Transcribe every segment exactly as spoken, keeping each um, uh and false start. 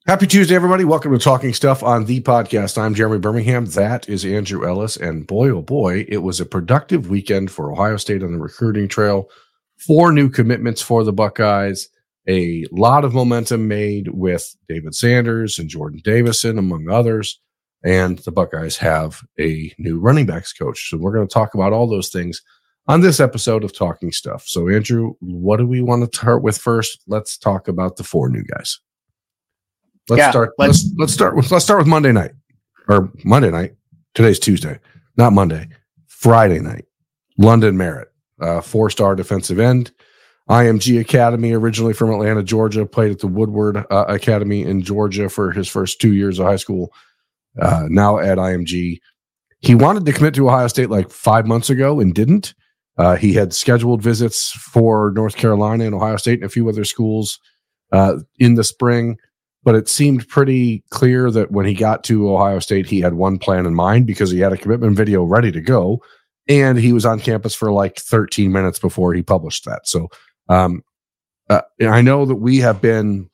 Happy Tuesday, everybody. Welcome to Talking Stuff on the podcast. I'm Jeremy Birmingham. That is Andrew Ellis. And boy, oh boy, it was a productive weekend for Ohio State on the recruiting trail. Four new commitments for the Buckeyes. A lot of momentum made with David Sanders and Jordan Davison, among others. And the Buckeyes have a new running backs coach. So we're going to talk about all those things on this episode of Talking Stuff. So, Andrew, what do we want to start with first? Let's talk about the four new guys. Let's yeah, start. Let's, let's let's start with let's start with Monday night or Monday night. Today's Tuesday, not Monday. Friday night. London Merritt, uh, four-star defensive end, I M G Academy, originally from Atlanta, Georgia. Played at the Woodward uh, Academy in Georgia for his first two years of high school. Uh, now at I M G, he wanted to commit to Ohio State like five months ago and didn't. Uh, he had scheduled visits for North Carolina and Ohio State and a few other schools uh, in the spring. But it seemed pretty clear that when he got to Ohio State, he had one plan in mind because he had a commitment video ready to go. And he was on campus for like thirteen minutes before he published that. So um, uh, I know that we have been,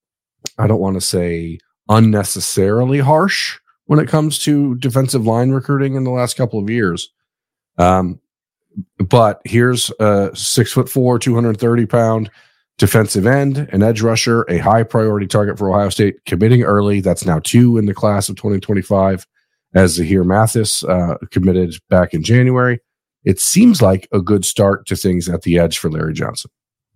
I don't want to say unnecessarily harsh when it comes to defensive line recruiting in the last couple of years. Um, but here's a six foot four, two hundred thirty pound defensive end, an edge rusher, a high priority target for Ohio State, committing early. That's now two in the class of twenty twenty-five, as Zahir Mathis uh, committed back in January. It seems like a good start to things at the edge for Larry Johnson.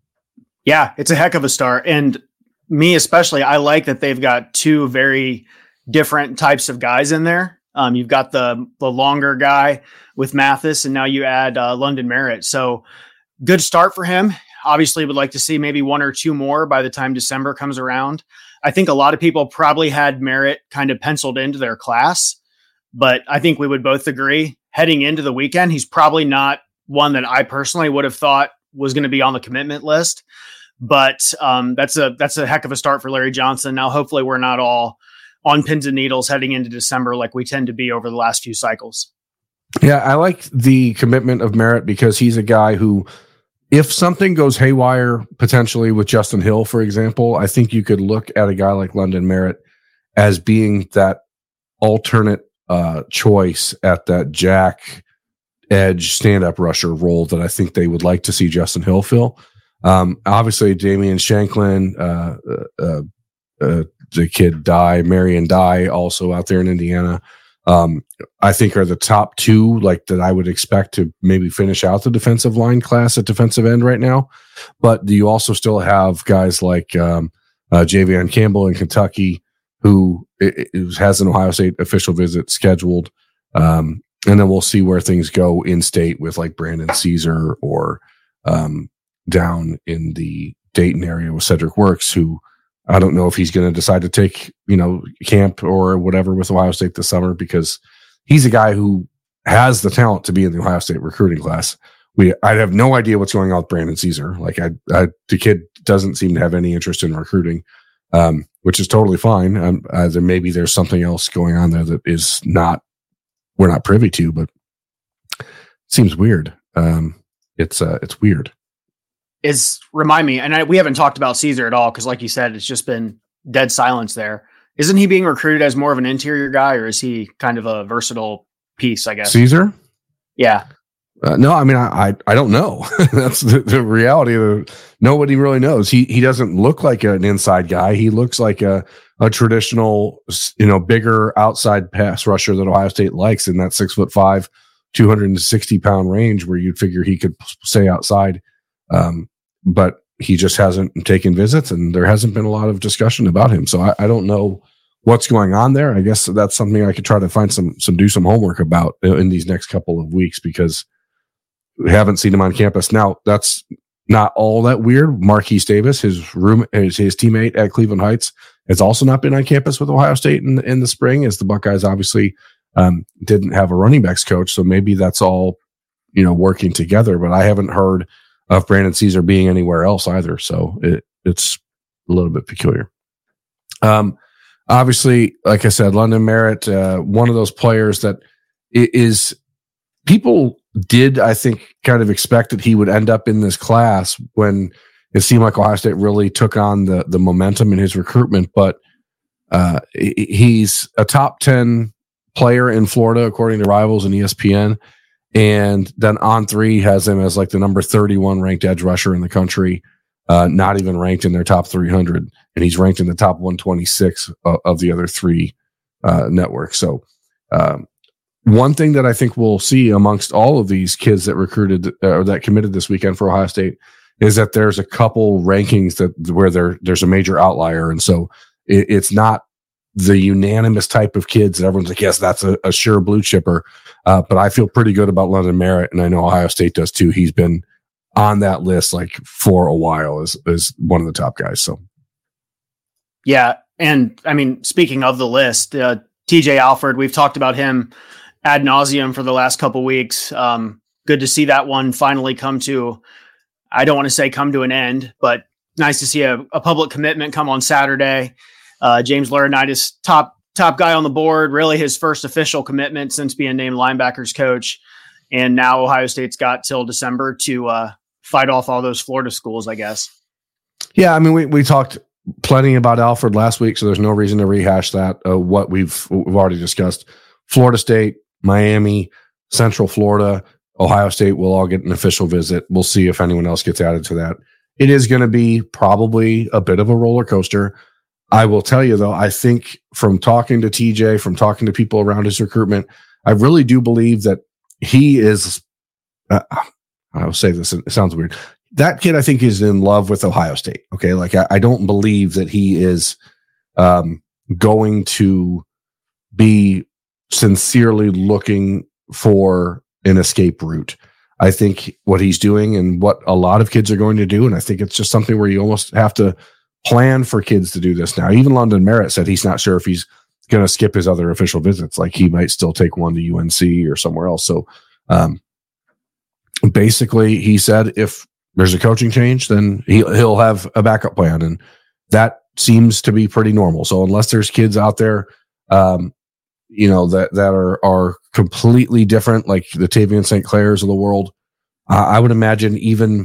Yeah, it's a heck of a start. And me especially, I like that they've got two very different types of guys in there. Um, you've got the, the longer guy with Mathis, and now you add uh, London Merritt. So good start for him. Obviously would like to see maybe one or two more by the time December comes around. I think a lot of people probably had Merritt kind of penciled into their class, but I think we would both agree heading into the weekend, he's probably not one that I personally would have thought was going to be on the commitment list, but um, that's a, that's a heck of a start for Larry Johnson. Now, hopefully we're not all on pins and needles heading into December like we tend to be over the last few cycles. Yeah, I like the commitment of Merritt because he's a guy who, if something goes haywire, potentially with Justin Hill, for example, I think you could look at a guy like London Merritt as being that alternate uh, choice at that jack edge stand-up rusher role that I think they would like to see Justin Hill fill. Um, obviously, Damian Shanklin, uh, uh, uh, the kid Dye, Marion Dye, also out there in Indiana. Um, I think are the top two, like that I would expect to maybe finish out the defensive line class at defensive end right now. But you also still have guys like um, uh, Javion Campbell in Kentucky, who it, it has an Ohio State official visit scheduled. Um, and then we'll see where things go in state with like Brandon Caesar or um, down in the Dayton area with Cedric Works, who I don't know if he's going to decide to take, you know, camp or whatever with Ohio State this summer, because he's a guy who has the talent to be in the Ohio State recruiting class. We, I have no idea what's going on with Brandon Caesar. Like I, I the kid doesn't seem to have any interest in recruiting, um, which is totally fine. Um, uh, there maybe there's something else going on there that is not, we're not privy to, but it seems weird. Um, it's uh, it's weird. Is remind me, and I, we haven't talked about Caesar at all because, like you said, it's just been dead silence there. Isn't he being recruited as more of an interior guy, or is he kind of a versatile piece, I guess? Caesar? Yeah. Uh, no, I mean, I I, I don't know. That's the, the reality of it. Nobody really knows. He he doesn't look like an inside guy. He looks like a, a traditional, you know, bigger outside pass rusher that Ohio State likes in that six foot five, two hundred sixty pound range where you'd figure he could stay outside. Um, but he just hasn't taken visits, and there hasn't been a lot of discussion about him. So I, I don't know what's going on there. I guess that's something I could try to find some, some, do some homework about in these next couple of weeks, because we haven't seen him on campus. Now, that's not all that weird. Marquise Davis, his room, his, his teammate at Cleveland Heights, has also not been on campus with Ohio State in, in the spring, as the Buckeyes obviously um, didn't have a running backs coach. So maybe that's all, you know, working together, but I haven't heard of Brandon Caesar being anywhere else either. So it, it's a little bit peculiar. Um, obviously, like I said, London Merritt, uh, one of those players that is people did, I think, kind of expect that he would end up in this class when it seemed like Ohio State really took on the, the momentum in his recruitment. But Uh, he's a top ten player in Florida, according to Rivals and E S P N. And then On Three has him as like the number thirty-one ranked edge rusher in the country, uh, not even ranked in their top three hundred. And he's ranked in the top one twenty-six of, of the other three uh, networks. So um, one thing that I think we'll see amongst all of these kids that recruited uh, or that committed this weekend for Ohio State is that there's a couple rankings that where there there's a major outlier. And so it, it's not the unanimous type of kids that everyone's like, yes, that's a, a sure blue chipper. Uh, but I feel pretty good about London Merritt, and I know Ohio State does too. He's been on that list like for a while as, as one of the top guys. So, yeah. And I mean, speaking of the list, uh, T J Alford, we've talked about him ad nauseum for the last couple weeks. Um, good to see that one finally come to, I don't want to say come to an end, but nice to see a, a public commitment come on Saturday. Uh, James Laurinaitis, top top guy on the board, really his first official commitment since being named linebackers coach. And now Ohio State's got till December to uh, fight off all those Florida schools, I guess. Yeah, I mean, we, we talked plenty about Alford last week, so there's no reason to rehash that. Uh, what we've we've already discussed: Florida State, Miami, Central Florida, Ohio State will all get an official visit. We'll see if anyone else gets added to that. It is going to be probably a bit of a roller coaster. I will tell you, though, I think from talking to T J, from talking to people around his recruitment, I really do believe that he is, uh, I will say this, it sounds weird. That kid, I think, is in love with Ohio State. Okay. Like, I, I don't believe that he is um, going to be sincerely looking for an escape route. I think what he's doing and what a lot of kids are going to do, and I think it's just something where you almost have to plan for kids to do this now. Even London Merritt said he's not sure if he's going to skip his other official visits. Like, he might still take one to U N C or somewhere else. So um, basically, he said if there's a coaching change, then he, he'll have a backup plan. And that seems to be pretty normal. So unless there's kids out there, um, you know, that, that are, are completely different, like the Tavian Saint Clairs of the world, uh, I would imagine even,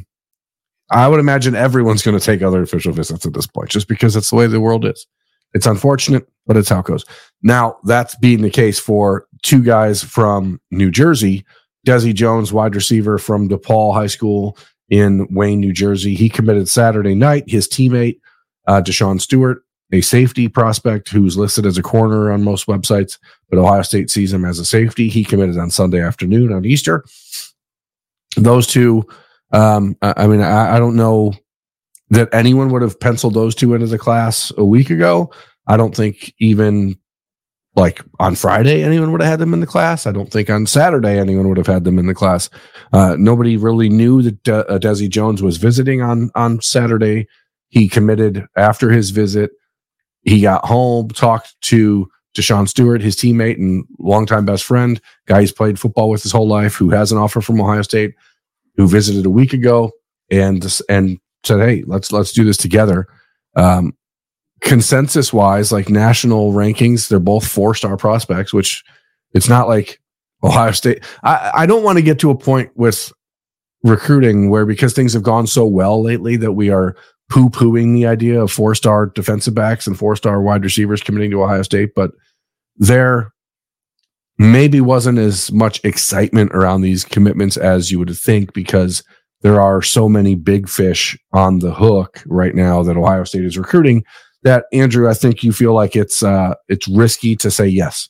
I would imagine everyone's going to take other official visits at this point, just because it's the way the world is. It's unfortunate, but it's how it goes. Now, that's being the case for two guys from New Jersey. Desi Jones, wide receiver from DePaul High School in Wayne, New Jersey. He committed Saturday night. His teammate, uh, Deshaun Stewart, a safety prospect who's listed as a corner on most websites, but Ohio State sees him as a safety. He committed on Sunday afternoon on Easter. Those two, um, I mean, I, I don't know that anyone would have penciled those two into the class a week ago. I don't think even like on Friday anyone would have had them in the class. I don't think on Saturday anyone would have had them in the class. Uh, nobody really knew that De- uh, Desi Jones was visiting on, on Saturday. He committed after his visit. He got home, talked to Deshaun Stewart, his teammate and longtime best friend, guy he's played football with his whole life, who has an offer from Ohio State, who visited a week ago and and said, "Hey, let's let's do this together." Um, consensus wise, like national rankings, they're both four star prospects, which it's not like Ohio State. I, I don't want to get to a point with recruiting where, because things have gone so well lately, that we are poo-pooing the idea of four-star defensive backs and four-star wide receivers committing to Ohio State, but there maybe wasn't as much excitement around these commitments as you would think, because there are so many big fish on the hook right now that Ohio State is recruiting that, Andrew, I think you feel like it's uh, it's risky to say yes.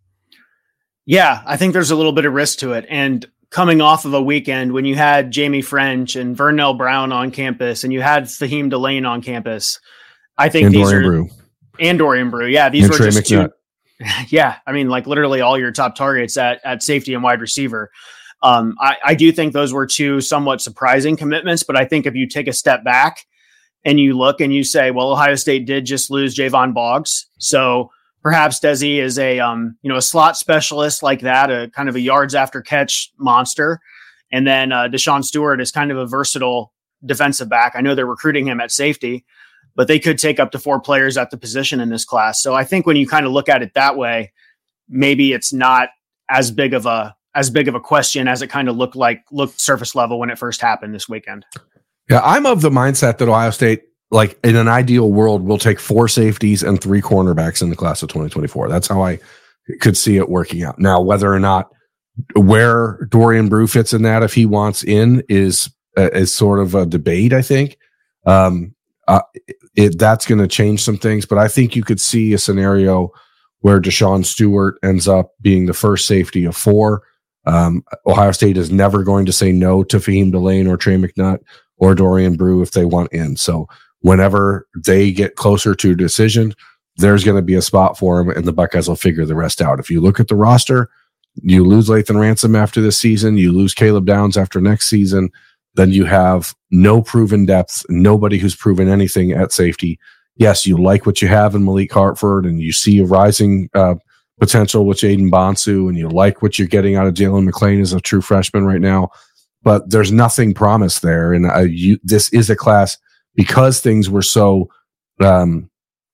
Yeah, I think there's a little bit of risk to it. And coming off of a weekend when you had Jamie French and Vernell Brown on campus and you had Fahim Delane on campus, I think and these Dorian are Brew. and Dorian Brew. Yeah, these and were Trey just McNutt. two. Yeah, I mean, like literally all your top targets at at safety and wide receiver. Um, I, I do think those were two somewhat surprising commitments, but I think if you take a step back and you look and you say, well, Ohio State did just lose Javon Boggs, so perhaps Desi is a, um, you know, a slot specialist like that, a kind of a yards after catch monster. And then uh, Deshaun Stewart is kind of a versatile defensive back. I know they're recruiting him at safety, but they could take up to four players at the position in this class. So I think when you kind of look at it that way, maybe it's not as big of a, as big of a question as it kind of looked like, looked surface level when it first happened this weekend. Yeah, I'm of the mindset that Ohio State like in an ideal world, we'll take four safeties and three cornerbacks in the class of twenty twenty-four. That's how I could see it working out. Now, whether or not where Dorian Brew fits in that, if he wants in, is uh, is sort of a debate. I think um, uh, it, that's going to change some things, but I think you could see a scenario where Deshaun Stewart ends up being the first safety of four. Um, Ohio State is never going to say no to Fahim Delane or Trey McNutt or Dorian Brew if they want in. So whenever they get closer to a decision, there's going to be a spot for them, and the Buckeyes will figure the rest out. If you look at the roster, you lose Lathan Ransom after this season, you lose Caleb Downs after next season, then you have no proven depth, nobody who's proven anything at safety. Yes, you like what you have in Malik Hartford, and you see a rising uh, potential with Jaden Bonsu, and you like what you're getting out of Jalen McClain as a true freshman right now, but there's nothing promised there. And uh, you, this is a class, because things were so um,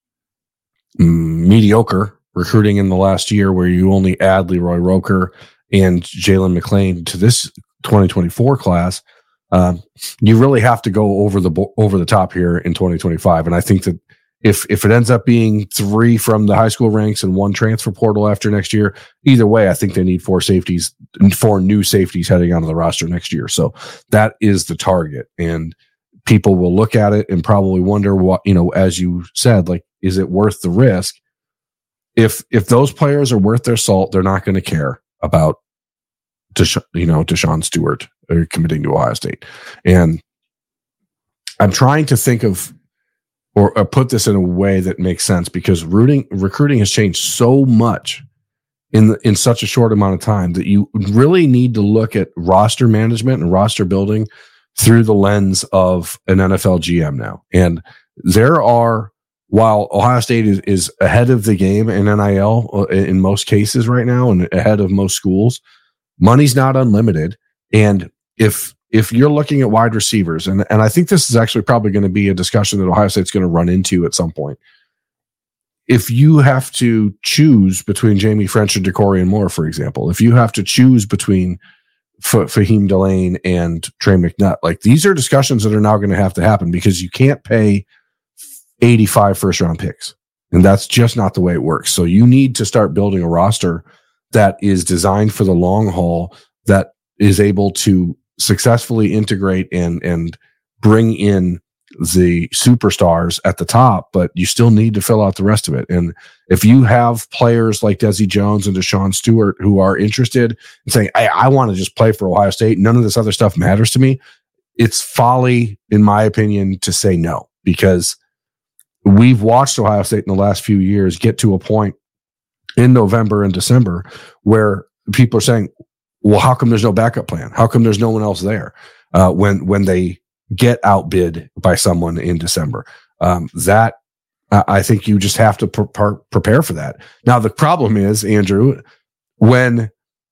mediocre recruiting in the last year, where you only add Leroy Roker and Jalen McClain to this twenty twenty-four class, um, you really have to go over the over the top here in twenty twenty-five. And I think that if if it ends up being three from the high school ranks and one transfer portal after next year, either way, I think they need four safeties, four new safeties heading onto the roster next year. So that is the target, and people will look at it and probably wonder what, you know, as you said, like, is it worth the risk? If if those players are worth their salt, they're not going to care about, Desha- you know, Deshaun Stewart or committing to Ohio State. And I'm trying to think of or, or put this in a way that makes sense, because rooting, recruiting has changed so much in the, in such a short amount of time that you really need to look at roster management and roster building through the lens of an N F L G M now. And there are, while Ohio State is, is ahead of the game in N I L in most cases right now and ahead of most schools, money's not unlimited. And if if you're looking at wide receivers, and, and I think this is actually probably going to be a discussion that Ohio State's going to run into at some point. If you have to choose between Jamie French and DeCorian Moore, for example, if you have to choose between F- Fahim Delane and Trey McNutt, like, these are discussions that are now going to have to happen, because you can't pay eighty-five first round picks. And that's just not the way it works. So you need to start building a roster that is designed for the long haul, that is able to successfully integrate and, and bring in the superstars at the top, but you still need to fill out the rest of it. And if you have players like Desi Jones and Deshaun Stewart who are interested in saying, I, I want to just play for Ohio State, none of this other stuff matters to me, it's folly, in my opinion, to say no, because we've watched Ohio State in the last few years get to a point in November and December where people are saying, well, how come there's no backup plan? How come there's no one else there? Uh, when, when they get outbid by someone in December, um, that uh, I think you just have to pre- pre- prepare for that. Now, the problem is, Andrew, when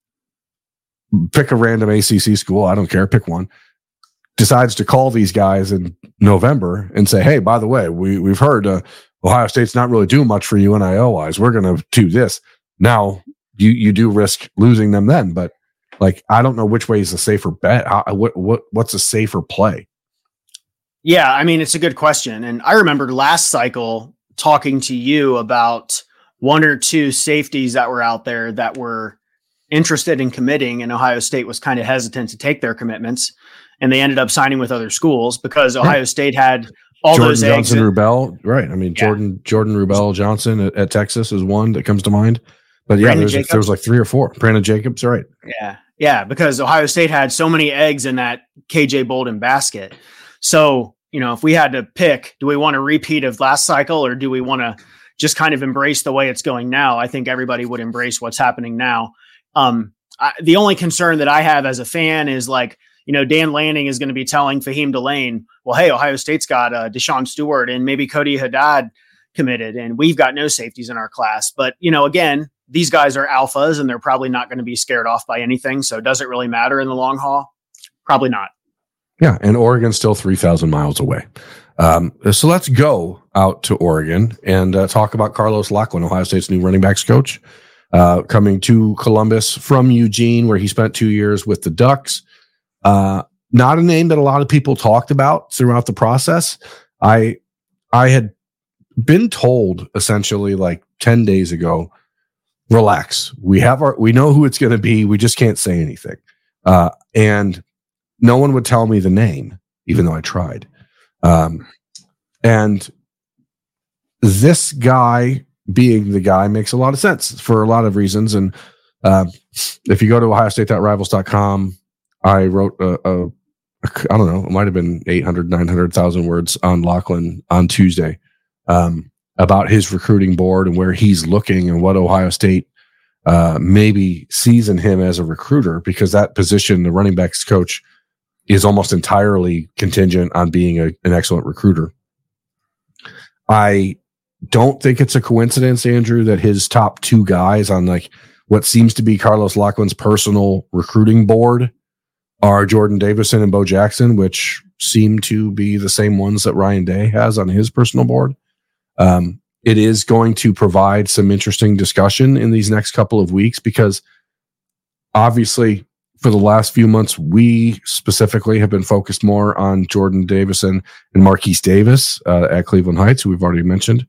pick a random A C C school, I don't care, pick one, decides to call these guys in November and say, hey, by the way, we, we've heard uh, Ohio State's not really doing much for you N I L wise. We're going to do this. Now, you, you do risk losing them then, but like, I don't know which way is a safer bet. How, what, what, what's a safer play? Yeah, I mean, it's a good question. And I remember last cycle talking to you about one or two safeties that were out there that were interested in committing, and Ohio State was kind of hesitant to take their commitments. And they ended up signing with other schools because Ohio right. State had all Jordan those Johnson eggs. Rubel, right? I mean, yeah. Jordan Jordan Rubel Johnson at, at Texas is one that comes to mind. But yeah, there's, there was like three or four. Brandon Jacobs, right? Yeah, yeah, because Ohio State had so many eggs in that K J Bolden basket. So, you know, if we had to pick, do we want a repeat of last cycle, or do we want to just kind of embrace the way it's going now? I think everybody would embrace what's happening now. Um, I, the only concern that I have as a fan is, like, you know, Dan Lanning is going to be telling Fahim Delane, well, hey, Ohio State's got uh, Deshaun Stewart and maybe Cody Haddad committed, and we've got no safeties in our class. But, you know, again, these guys are alphas, and they're probably not going to be scared off by anything. So does it really matter in the long haul? Probably not. Yeah, and Oregon's still three thousand miles away. Um, so let's go out to Oregon and uh, talk about Carlos Lachlan, Ohio State's new running backs coach, uh, coming to Columbus from Eugene, where he spent two years with the Ducks. Uh, not a name that a lot of people talked about throughout the process. I I had been told essentially like ten days ago, relax. We have our, we know who it's going to be. We just can't say anything. Uh, and no one would tell me the name, even though I tried. Um, and this guy being the guy makes a lot of sense for a lot of reasons. And uh, if you go to ohio state dot rivals dot com, I wrote a, a, a I don't know, it might have been eight hundred, nine hundred thousand words on Lachlan on Tuesday um, about his recruiting board and where he's looking and what Ohio State uh, maybe sees in him as a recruiter, because that position, the running backs coach, is almost entirely contingent on being a, an excellent recruiter. I don't think it's a coincidence, Andrew, that his top two guys on like what seems to be Carlos Lachlan's personal recruiting board are Jordan Davison and Bo Jackson, which seem to be the same ones that Ryan Day has on his personal board. Um, it is going to provide some interesting discussion in these next couple of weeks, because obviously for the last few months, we specifically have been focused more on Jordan Davison and Marquise Davis uh, at Cleveland Heights, who we've already mentioned.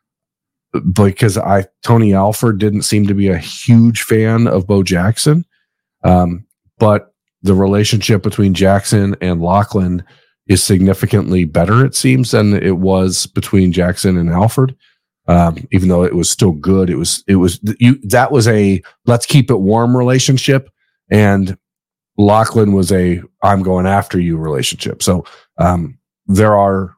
Because I Tony Alford didn't seem to be a huge fan of Bo Jackson. Um, but the relationship between Jackson and Lachlan is significantly better, it seems, than it was between Jackson and Alford. Um, even though it was still good, it was it was you that was a let's keep it warm relationship, and Lachlan was a I'm going after you relationship. So um, there are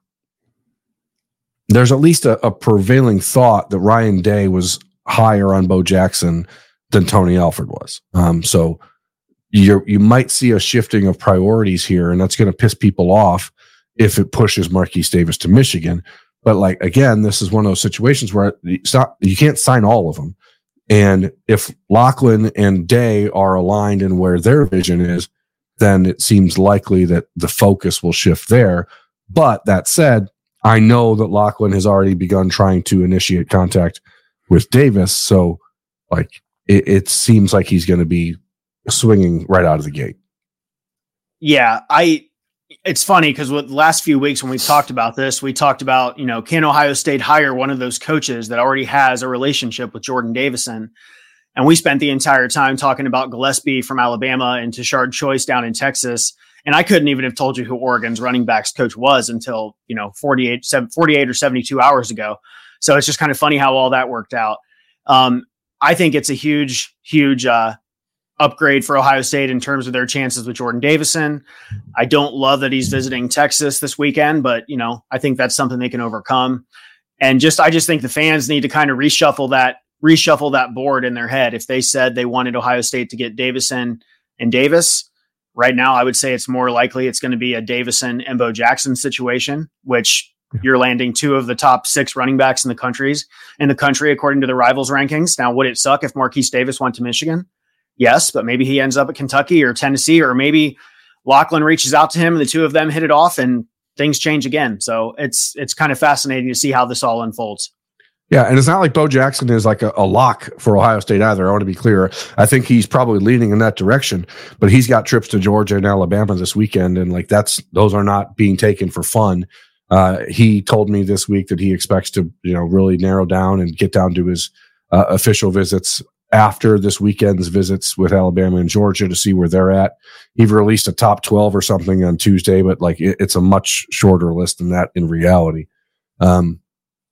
there's at least a, a prevailing thought that Ryan Day was higher on Bo Jackson than Tony Alford was. Um, so you you might see a shifting of priorities here, and that's going to piss people off if it pushes Marquise Davis to Michigan. But like, again, this is one of those situations where it's not, you can't sign all of them. And if Lachlan and Day are aligned in where their vision is, then it seems likely that the focus will shift there. But that said, I know that Lachlan has already begun trying to initiate contact with Davis. So like, it, it seems like he's going to be swinging right out of the gate. Yeah, I, it's funny because with the last few weeks when we talked about this, we talked about, you know, can Ohio State hire one of those coaches that already has a relationship with Jordan Davison? And we spent the entire time talking about Gillespie from Alabama and Tashard Choice down in Texas. And I couldn't even have told you who Oregon's running backs coach was until, you know, forty-eight, forty-eight or seventy-two hours ago. So it's just kind of funny how all that worked out. Um, I think it's a huge, huge, uh, upgrade for Ohio State in terms of their chances with Jordan Davison. I don't love that he's visiting Texas this weekend, but you know, I think that's something they can overcome. And just, I just think the fans need to kind of reshuffle that, reshuffle that board in their head. If they said they wanted Ohio State to get Davison and Davis right now, I would say it's more likely it's going to be a Davison and Bo Jackson situation, which you're landing two of the top six running backs in the countries in the country, according to the Rivals rankings. Now, would it suck if Marquise Davis went to Michigan? Yes, but maybe he ends up at Kentucky or Tennessee, or maybe Lachlan reaches out to him and the two of them hit it off and things change again. So it's it's kind of fascinating to see how this all unfolds. Yeah, and it's not like Bo Jackson is like a, a lock for Ohio State either. I want to be clear. I think he's probably leaning in that direction, but he's got trips to Georgia and Alabama this weekend, and like that's those are not being taken for fun. Uh, he told me this week that he expects to, you know, really narrow down and get down to his uh, official visits after this weekend's visits with Alabama and Georgia to see where they're at. He released a top twelve or something on Tuesday, but like it, it's a much shorter list than that in reality. Um,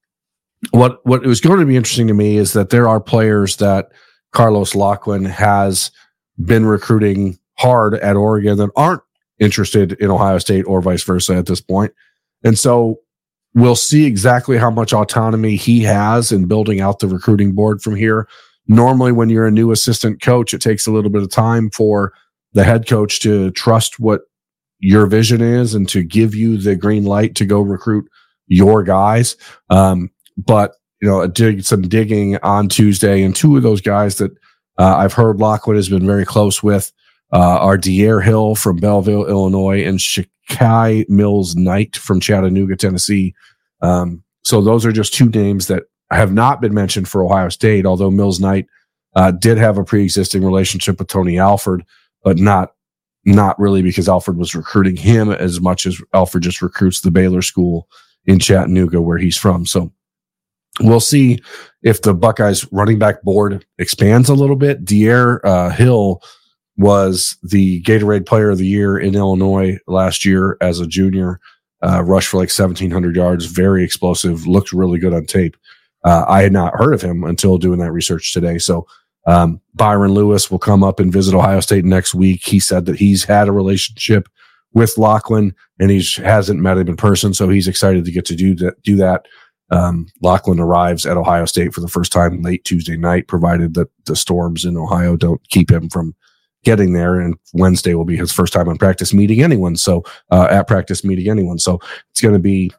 what, what was going to be interesting to me is that there are players that Carlos Lachlan has been recruiting hard at Oregon that aren't interested in Ohio State or vice versa at this point. And so we'll see exactly how much autonomy he has in building out the recruiting board from here. Normally, when you're a new assistant coach, it takes a little bit of time for the head coach to trust what your vision is and to give you the green light to go recruit your guys. Um, but, you know, I did some digging on Tuesday, and two of those guys that uh, I've heard Lachlan has been very close with uh, are De'Air Hill from Belleville, Illinois, and Shakai Mills Knight from Chattanooga, Tennessee. Um, so those are just two names that have not been mentioned for Ohio State, although Mills Knight uh, did have a pre-existing relationship with Tony Alford, but not not really because Alford was recruiting him as much as Alford just recruits the Baylor school in Chattanooga, where he's from. So we'll see if the Buckeyes running back board expands a little bit. De'Aaron uh, Hill was the Gatorade Player of the Year in Illinois last year as a junior. Uh, rushed for like seventeen hundred yards, very explosive, looked really good on tape. Uh, I had not heard of him until doing that research today. So um, Byron Lewis will come up and visit Ohio State next week. He said that he's had a relationship with Lachlan and he hasn't met him in person, so he's excited to get to do that. Do that. Um, Lachlan arrives at Ohio State for the first time late Tuesday night, provided that the storms in Ohio don't keep him from getting there. And Wednesday will be his first time on practice meeting anyone. So uh, at practice meeting anyone. So it's going to be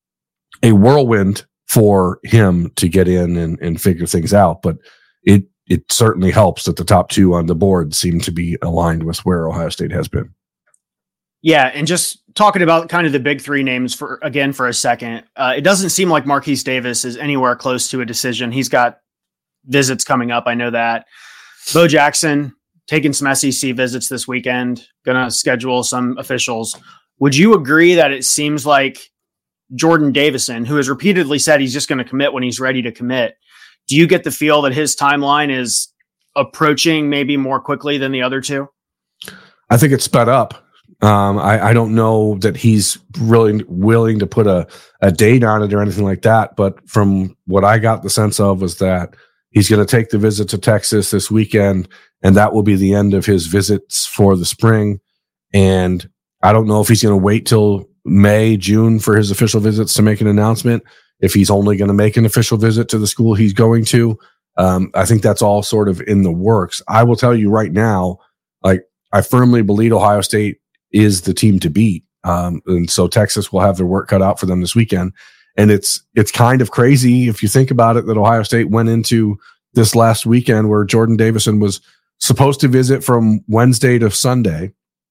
a whirlwind for him to get in and, and figure things out. But it it certainly helps that the top two on the board seem to be aligned with where Ohio State has been. Yeah, and just talking about kind of the big three names for again for a second, uh, it doesn't seem like Marquise Davis is anywhere close to a decision. He's got visits coming up. I know that. Bo Jackson taking some S E C visits this weekend, going to schedule some officials. Would you agree that it seems like Jordan Davison, who has repeatedly said he's just going to commit when he's ready to commit, do you get the feel that his timeline is approaching maybe more quickly than the other two? I think it's sped up. Um, I, I don't know that he's really willing to put a, a date on it or anything like that. But from what I got the sense of was that he's going to take the visit to Texas this weekend, and that will be the end of his visits for the spring. And I don't know if he's going to wait till May, June for his official visits to make an announcement. If he's only going to make an official visit to the school he's going to, um, I think that's all sort of in the works. I will tell you right now, like I firmly believe Ohio State is the team to beat. Um, and so Texas will have their work cut out for them this weekend. And it's, it's kind of crazy if you think about it, that Ohio State went into this last weekend where Jordan Davison was supposed to visit from Wednesday to Sunday,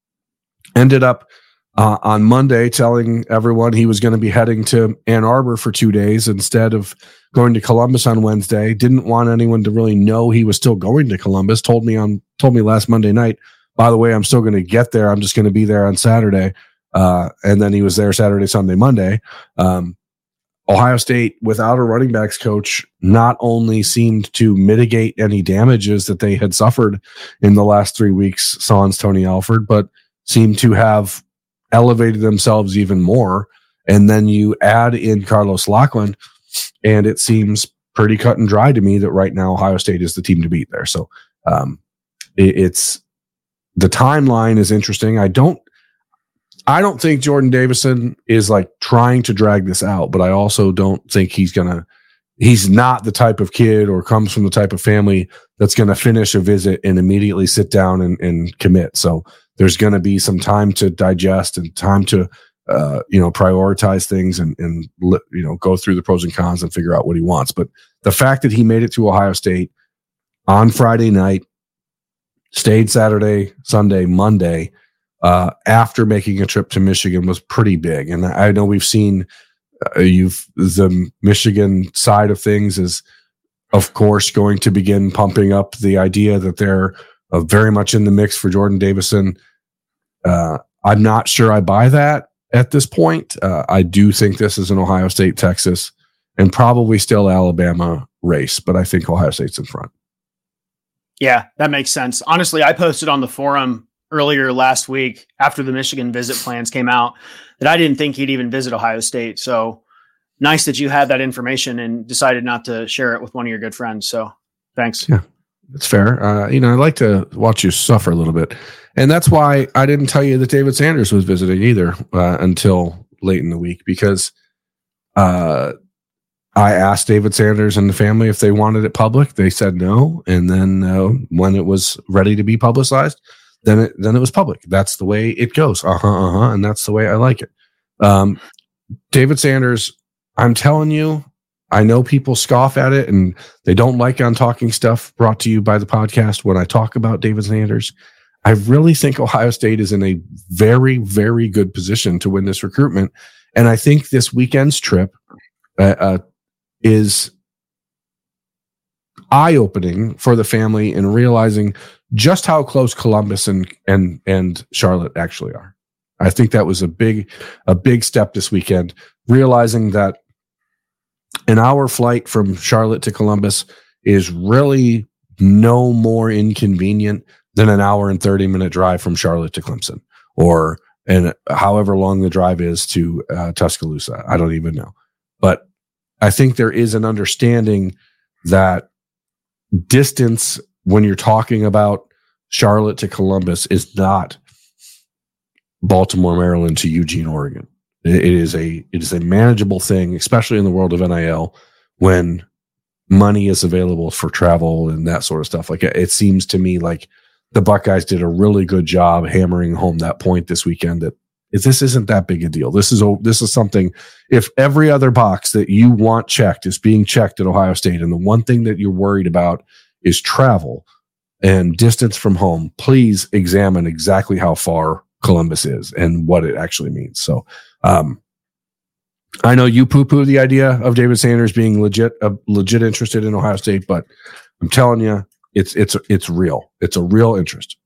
ended up uh, on Monday telling everyone he was going to be heading to Ann Arbor for two days instead of going to Columbus on Wednesday. Didn't want anyone to really know he was still going to Columbus. Told me on, told me last Monday night, by the way, I'm still going to get there. I'm just going to be there on Saturday. Uh, and then he was there Saturday, Sunday, Monday. Um, Ohio State, without a running backs coach, not only seemed to mitigate any damages that they had suffered in the last three weeks, sans Tony Alford, but seemed to have elevated themselves even more. And then you add in Carlos Lachlan, and it seems pretty cut and dry to me that right now Ohio State is the team to beat there. So um, it, it's the timeline is interesting. I don't, I don't think Jordan Davison is like trying to drag this out, but I also don't think he's going to, he's not the type of kid or comes from the type of family that's going to finish a visit and immediately sit down and, and commit. So there's going to be some time to digest and time to, uh, you know, prioritize things and, and, you know, go through the pros and cons and figure out what he wants. But the fact that he made it to Ohio State on Friday night, stayed Saturday, Sunday, Monday, uh, after making a trip to Michigan was pretty big. And I know we've seen uh, you've the Michigan side of things is, of course, going to begin pumping up the idea that they're uh, very much in the mix for Jordan Davison. Uh, I'm not sure I buy that at this point. Uh, I do think this is an Ohio State, Texas, and probably still Alabama race, but I think Ohio State's in front. Yeah, that makes sense. Honestly, I posted on the forum earlier last week after the Michigan visit plans came out that I didn't think he'd even visit Ohio State. So nice that you had that information and decided not to share it with one of your good friends. So thanks. Yeah, that's fair. Uh, you know, I like to watch you suffer a little bit. And that's why I didn't tell you that David Sanders was visiting either uh, until late in the week, because uh, I asked David Sanders and the family if they wanted it public. They said no. And then uh, when it was ready to be publicized, then it, then it was public. That's the way it goes. Uh-huh, uh-huh. And that's the way I like it. Um, David Sanders, I'm telling you, I know people scoff at it and they don't like On Talking Stuff brought to you by the podcast when I talk about David Sanders. I really think Ohio State is in a very, very good position to win this recruitment. And I think this weekend's trip uh, uh, is eye-opening for the family in realizing just how close Columbus and and and Charlotte actually are. I think that was a big a big step this weekend. realizing that an hour flight from Charlotte to Columbus is really no more inconvenient than an hour and thirty minute drive from Charlotte to Clemson, or and however long the drive is to uh, Tuscaloosa. I don't even know. But I think there is an understanding that distance, when you're talking about Charlotte to Columbus, is not Baltimore, Maryland to Eugene, Oregon. It is a it is a manageable thing, especially in the world of N I L, when money is available for travel and that sort of stuff. Like, it seems to me like the Buckeyes did a really good job hammering home that point this weekend, that if this isn't that big a deal. This is a, this is something, if every other box that you want checked is being checked at Ohio State, and the one thing that you're worried about is travel and distance from home, please examine exactly how far Columbus is and what it actually means. So um, I know you poo-poo the idea of David Sanders being legit, uh, legit interested in Ohio State, but I'm telling you, it's it's it's real. It's a real interest.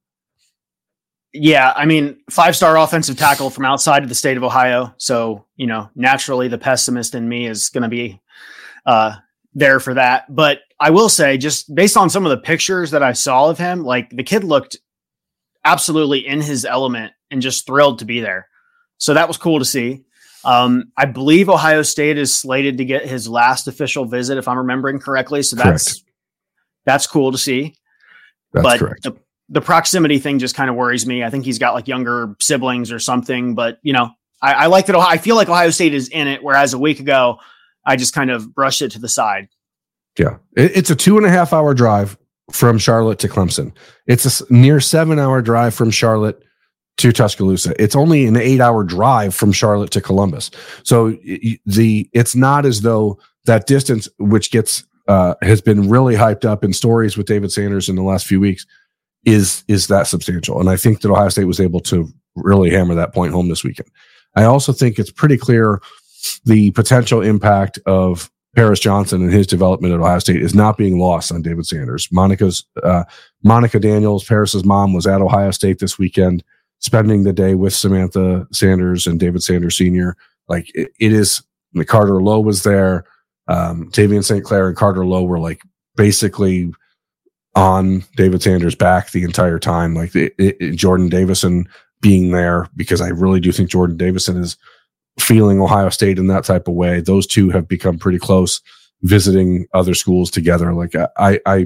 Yeah, I mean, five-star offensive tackle from outside of the state of Ohio. So, you know, naturally the pessimist in me is going to be uh, there for that. But I will say, just based on some of the pictures that I saw of him, like, the kid looked absolutely in his element and just thrilled to be there. So that was cool to see. Um, I believe Ohio State is slated to get his last official visit, if I'm remembering correctly. So that's correct. That's cool to see. That's but correct. The, the proximity thing just kind of worries me. I think he's got like younger siblings or something, but you know, I, I like that. Ohio, I feel like Ohio State is in it. Whereas a week ago, I just kind of brushed it to the side. Yeah. It, it's a two and a half hour drive from Charlotte to Clemson. It's a near seven hour drive from Charlotte to Tuscaloosa. It's only an eight hour drive from Charlotte to Columbus. So the, it's not as though that distance, which gets, uh, has been really hyped up in stories with David Sanders in the last few weeks, is, is that substantial. And I think that Ohio State was able to really hammer that point home this weekend. I also think it's pretty clear the potential impact of Paris Johnson and his development at Ohio State is not being lost on David Sanders. Monica's, uh, Monica Daniels, Paris's mom, was at Ohio State this weekend, spending the day with Samantha Sanders and David Sanders Senior Like, it, it is, Carter Lowe was there. Um, Tavian Saint Clair and Carter Lowe were like basically on David Sanders' back the entire time. Like, it, it, Jordan Davison being there, because I really do think Jordan Davison is feeling Ohio State in that type of way. Those two have become pretty close, visiting other schools together. Like, I, I,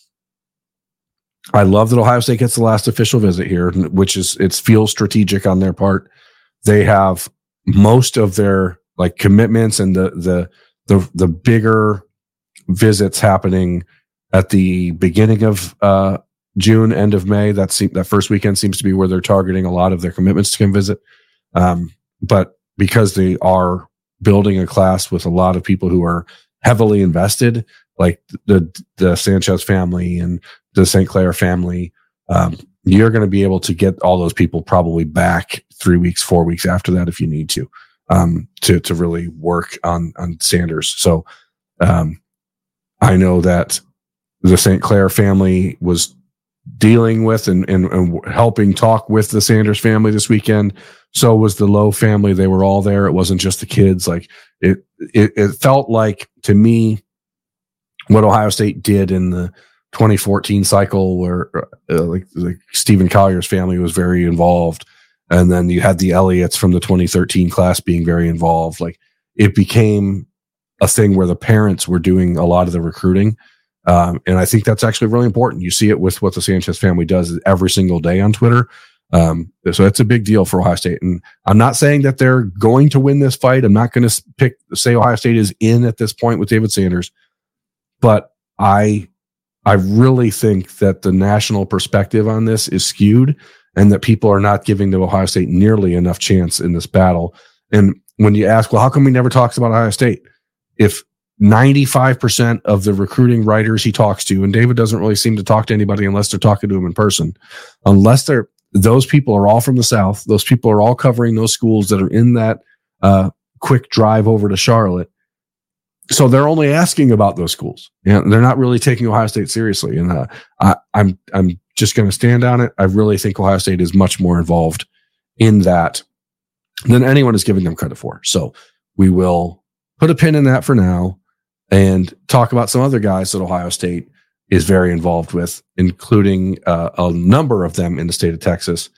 I love that Ohio State gets the last official visit here, which is, it feels strategic on their part. They have most of their like commitments and the, the, the, the bigger visits happening at the beginning of uh, June, end of May. That se- that first weekend seems to be where they're targeting a lot of their commitments to come visit. Um, but because they are building a class with a lot of people who are heavily invested, like the the Sanchez family and the Saint Clair family, um, you're going to be able to get all those people probably back three weeks, four weeks after that if you need to, um, to to really work on on Sanders. So um, I know that the Saint Clair family was dealing with and, and, and helping talk with the Sanders family this weekend. So was the Lowe family. They were all there. It wasn't just the kids. Like, it, it, it felt like, to me, what Ohio State did in the twenty fourteen cycle, where uh, like, like Stephen Collier's family was very involved. And then you had the Elliots from the twenty thirteen class being very involved. Like, it became a thing where the parents were doing a lot of the recruiting. Um, and I think that's actually really important. You see it with what the Sanchez family does every single day on Twitter. Um, so it's a big deal for Ohio State. And I'm not saying that they're going to win this fight. I'm not going to pick, say Ohio State is in at this point with David Sanders, but I, I really think that the national perspective on this is skewed, and that people are not giving the Ohio State nearly enough chance in this battle. And when you ask, well, how come he never talks about Ohio State? If ninety-five percent of the recruiting writers he talks to, and David doesn't really seem to talk to anybody unless they're talking to him in person, unless they're, those people are all from the South. Those people are all covering those schools that are in that uh, quick drive over to Charlotte. So they're only asking about those schools. You know, they're not really taking Ohio State seriously. And uh, I, I'm, I'm just going to stand on it. I really think Ohio State is much more involved in that than anyone is giving them credit for. So we will put a pin in that for now and talk about some other guys that Ohio State is very involved with, including uh, a number of them in the state of Texas.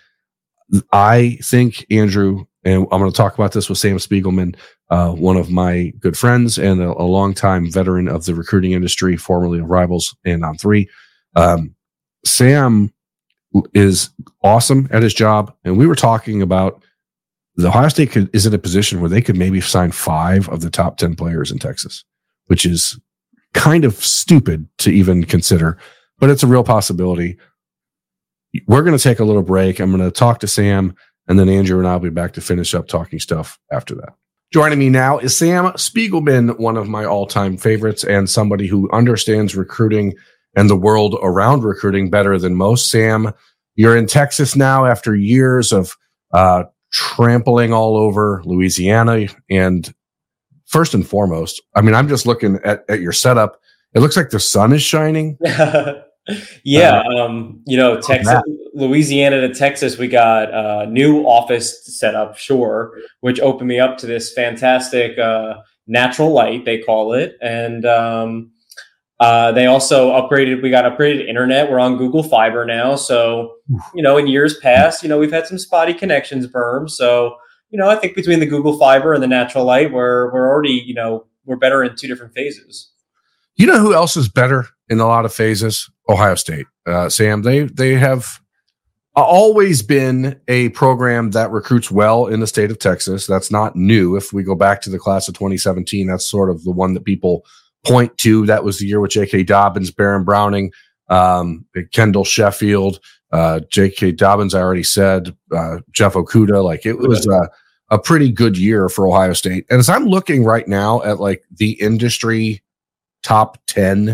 I think, Andrew, and I'm going to talk about this with Sam Spiegelman, uh, one of my good friends and a, a longtime veteran of the recruiting industry, formerly of Rivals and On Three. Um, Sam is awesome at his job, and we were talking about the Ohio State could, is in a position where they could maybe sign five of the top ten players in Texas, which is kind of stupid to even consider, but it's a real possibility. We're going to take a little break. I'm going to talk to Sam, and then Andrew and I'll be back to finish up talking stuff after that. Joining me now is Sam Spiegelman, one of my all-time favorites and somebody who understands recruiting and the world around recruiting better than most. Sam, you're in Texas now after years of uh, trampling all over Louisiana. And first and foremost, I mean, I'm just looking at, at your setup. It looks like the sun is shining. yeah. Uh, um, you know, Texas, Louisiana to Texas, we got a new office set up, sure, which opened me up to this fantastic uh, natural light, they call it. And um, uh, they also upgraded, we got upgraded internet. We're on Google Fiber now. So, you know, in years past, you know, we've had some spotty connections, Berm. So, you know, I think between the Google Fiber and the natural light, we're, we're already, you know, we're better in two different phases. You know who else is better in a lot of phases? Ohio State. Uh, Sam, they they have always been a program that recruits well in the state of Texas. That's not new. If we go back to the class of twenty seventeen, that's sort of the one that people point to. That was the year with J K. Dobbins, Baron Browning, um, Kendall Sheffield, uh, J K. Dobbins, I already said, uh, Jeff Okuda. Like it was a, a pretty good year for Ohio State. And as I'm looking right now at like the industry top ten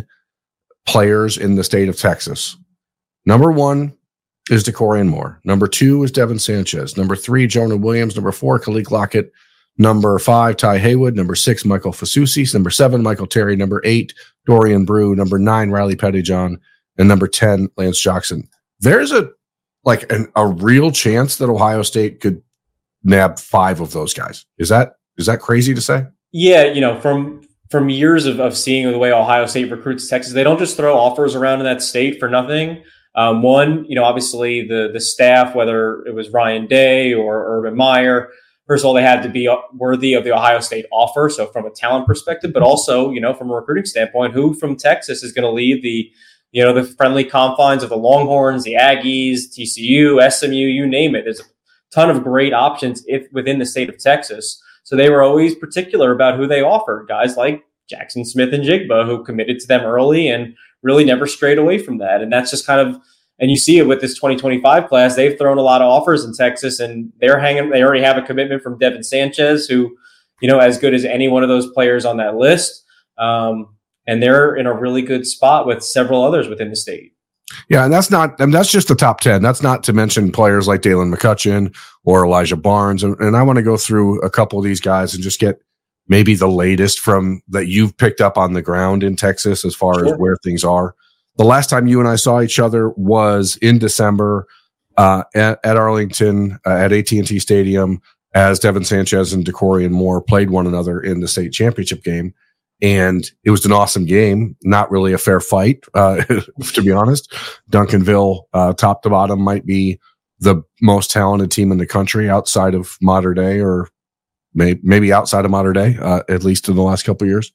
players in the state of Texas, number one is DeCorian Moore. Number two is Devin Sanchez. Number three, Jonah Williams. Number four, Kalik Lockett. Number five, Ty Haywood. Number six, Michael Fasusi. Number seven, Michael Terry. Number eight, Dorian Brew. Number nine, Riley Pettyjohn. And number ten, Lance Jackson. There's a like an, a real chance that Ohio State could nab five of those guys. Is that is that crazy to say? Yeah, you know, from from years of, of seeing the way Ohio State recruits Texas, they don't just throw offers around in that state for nothing. Um, one, you know, obviously the the staff, whether it was Ryan Day or Urban Meyer, first of all, they had to be worthy of the Ohio State offer. So from a talent perspective, but also, you know, from a recruiting standpoint, who from Texas is going to leave the, you know, the friendly confines of the Longhorns, the Aggies, T C U, S M U, you name it. There's a ton of great options if within the state of Texas. So they were always particular about who they offered. Guys like Jackson Smith and Jigba, who committed to them early and really never strayed away from that. And that's just kind of, and you see it with this twenty twenty-five class, they've thrown a lot of offers in Texas and they're hanging, they already have a commitment from Devin Sanchez, who, you know, as good as any one of those players on that list. Um, and they're in a really good spot with several others within the state. Yeah, and that's not, and that's just the top ten. That's not to mention players like Dalen McCutcheon or Elijah Barnes. And, and I want to go through a couple of these guys and just get maybe the latest from that you've picked up on the ground in Texas as far sure. as where things are. The last time you and I saw each other was in December uh, at, at Arlington uh, at A T and T Stadium as Devin Sanchez and DeCorian Moore played one another in the state championship game. And it was an awesome game, not really a fair fight, uh, to be honest. Duncanville, uh, top to bottom, might be the most talented team in the country outside of Mater Dei, or may, maybe outside of Mater Dei, uh, at least in the last couple of years.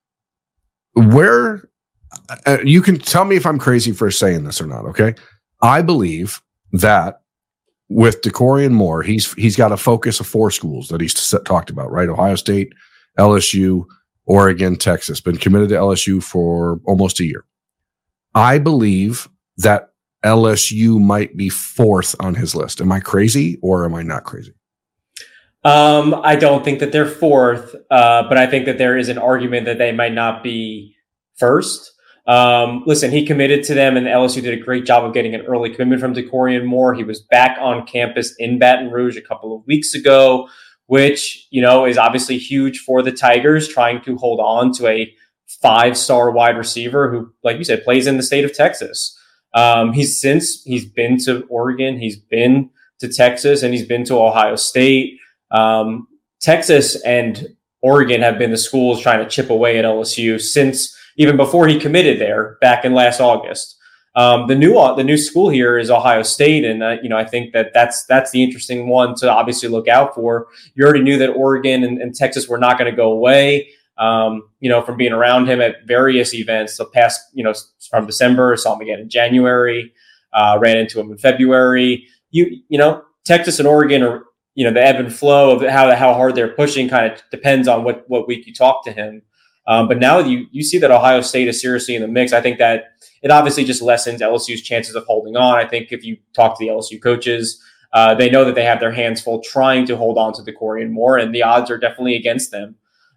Where uh, you can tell me if I'm crazy for saying this or not, okay? I believe that with DeCorian Moore, he's he's got a focus of four schools that he's talked about, right? Ohio State, L S U, Oregon, Texas, been committed to L S U for almost a year. I believe that L S U might be fourth on his list. Am I crazy or am I not crazy? Um, I don't think that they're fourth, uh, but I think that there is an argument that they might not be first. Um, listen, he committed to them and L S U did a great job of getting an early commitment from DeCorian Moore. He was back on campus in Baton Rouge a couple of weeks ago, which, you know, is obviously huge for the Tigers, trying to hold on to a five-star wide receiver who, like you said, plays in the state of Texas. Um, he's since he's been to Oregon, he's been to Texas, and he's been to Ohio State. Um, Texas and Oregon have been the schools trying to chip away at L S U since even before he committed there back in last August. Um, the new the new school here is Ohio State, and uh, you know I think that that's that's the interesting one to obviously look out for. You already knew that Oregon and, and Texas were not going to go away. Um, you know, from being around him at various events, the past you know from December, saw him again in January, uh, ran into him in February. You you know Texas and Oregon are you know the ebb and flow of how how hard they're pushing kind of depends on what what week you talk to him. Um, but now you you see that Ohio State is seriously in the mix. I think that it obviously just lessens L S U's chances of holding on. I think if you talk to the L S U coaches, uh, they know that they have their hands full trying to hold on to Dakorien Moore, and the odds are definitely against them.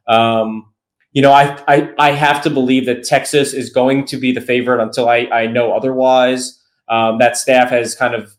Um, you know, I, I I have to believe that Texas is going to be the favorite until I, I know otherwise. Um, that staff has kind of,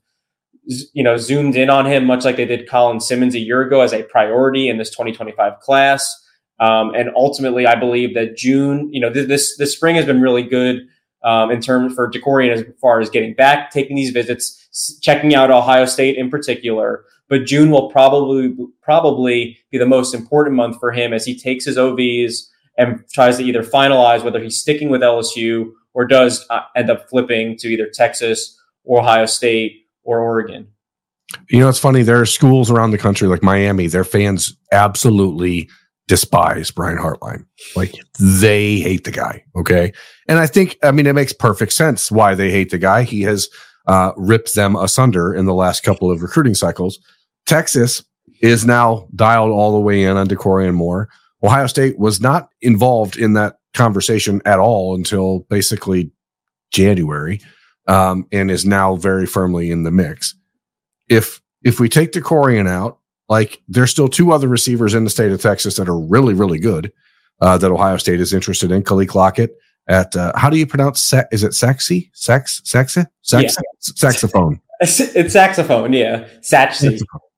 you know, zoomed in on him, much like they did Colin Simmons a year ago, as a priority in this twenty twenty-five class. Um, and ultimately, I believe that June, you know, th- this this spring has been really good um, in terms for Dakorien as far as getting back, taking these visits, s- checking out Ohio State in particular. But June will probably probably be the most important month for him as he takes his O Vs and tries to either finalize whether he's sticking with L S U or does uh, end up flipping to either Texas or Ohio State or Oregon. You know, it's funny. There are schools around the country like Miami. Their fans absolutely despise Brian Hartline. Like, they hate the guy. Okay. And I think, I mean, it makes perfect sense why they hate the guy. He has uh, ripped them asunder in the last couple of recruiting cycles. Texas is now dialed all the way in on Dakorien Moore. Ohio State was not involved in that conversation at all until basically January, um, and is now very firmly in the mix. If, if we take Dakorien out, like, there's still two other receivers in the state of Texas that are really, really good uh, that Ohio State is interested in. Khalil Lockett at, uh, how do you pronounce, sa- is it sexy? Sex? Sexy? Sex? Yeah. Saxophone. It's saxophone, yeah. Satchsey.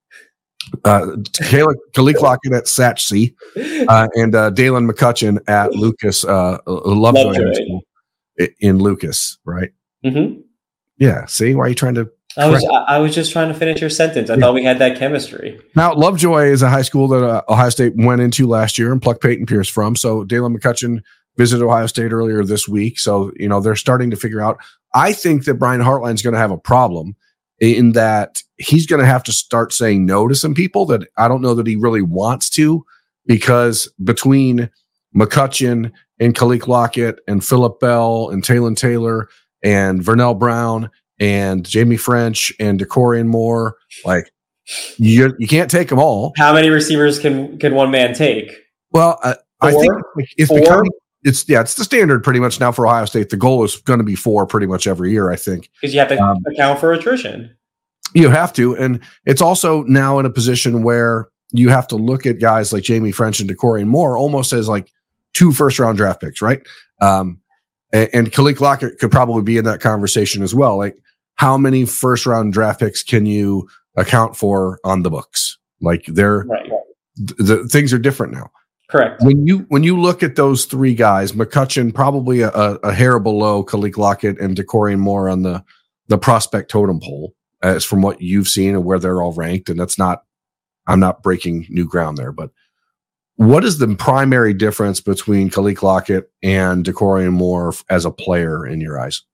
Uh, Khalil Lockett at Satchsey uh, and uh, Dalen McCutcheon at Lucas, uh, Lovejoy, Lovejoy. in Lucas, right? Mm-hmm. Yeah. See, why are you trying to I was I was just trying to finish your sentence. I yeah. thought we had that chemistry. Now, Lovejoy is a high school that uh, Ohio State went into last year and plucked Peyton Pierce from. So Dalen McCutcheon visited Ohio State earlier this week. So, you know, they're starting to figure out. I think that Brian Hartline is going to have a problem in that he's going to have to start saying no to some people that I don't know that he really wants to, because between McCutcheon and Khalil Lockett and Phillip Bell and Talon Taylor and Vernell Brown and Jamie French and Dakorien Moore, like, you you can't take them all. How many receivers can can one man take? Well, uh, I think it's four? becoming it's yeah it's the standard pretty much now for Ohio State. The goal is going to be four pretty much every year, I think, because you have to um, account for attrition. You have to, and it's also now in a position where you have to look at guys like Jamie French and Dakorien Moore almost as like two first round draft picks, right? Um, and, and Khalil Lockett could probably be in that conversation as well. Like, how many first round draft picks can you account for on the books? Like, they're right. th- the things are different now. Correct. When you when you look at those three guys, McCutcheon probably a, a, a hair below Khalil Lockett and Dakorien Moore on the the prospect totem pole, as from what you've seen and where they're all ranked. And that's not, I'm not breaking new ground there, but what is the primary difference between Khalil Lockett and Dakorien Moore as a player in your eyes?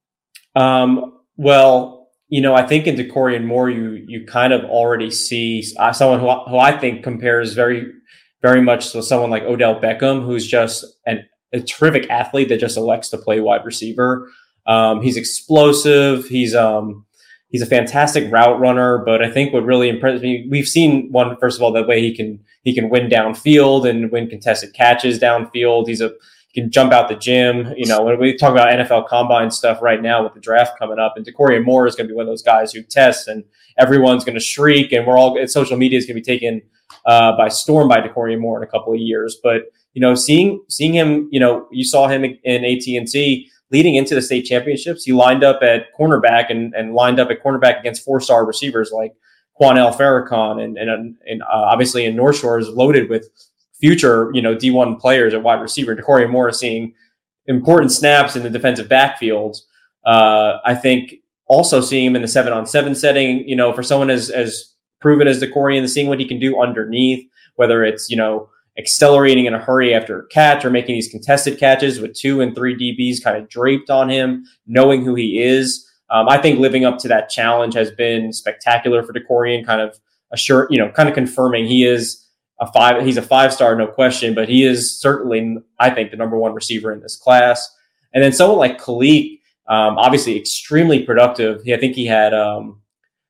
Um. Well, you know, I think in Dakorien Moore, you you kind of already see uh, someone who who I think compares very, very much to someone like Odell Beckham, who's just an, a terrific athlete that just elects to play wide receiver. Um, he's explosive. He's um he's a fantastic route runner. But I think what really impressed me, we've seen one, first of all, the way he can he can win downfield and win contested catches downfield. He's a He can jump out the gym. You know, when we talk about N F L combine stuff right now with the draft coming up, and Dakorien Moore is going to be one of those guys who tests, and everyone's going to shriek, and we're all, social media is going to be taken uh, by storm by Dakorien Moore in a couple of years. But, you know, seeing seeing him, you know, you saw him in A T and T leading into the state championships. He lined up at cornerback and, and lined up at cornerback against four-star receivers like Quanell Farrakhan, and and, and uh, obviously in North Shore is loaded with future, you know, D one players at wide receiver. Dakorien Moore is seeing important snaps in the defensive backfield. Uh, I think also seeing him in the seven on seven setting, you know, for someone as, as proven as Dakorien, seeing what he can do underneath, whether it's, you know, accelerating in a hurry after a catch or making these contested catches with two and three D Bs kind of draped on him, knowing who he is. Um, I think living up to that challenge has been spectacular for DeCorian, kind of assure, you know, kind of confirming he is a five, he's a five-star, no question, but he is certainly, I think, the number one receiver in this class. And then someone like Khaleke, um, obviously extremely productive. He, I think he had um,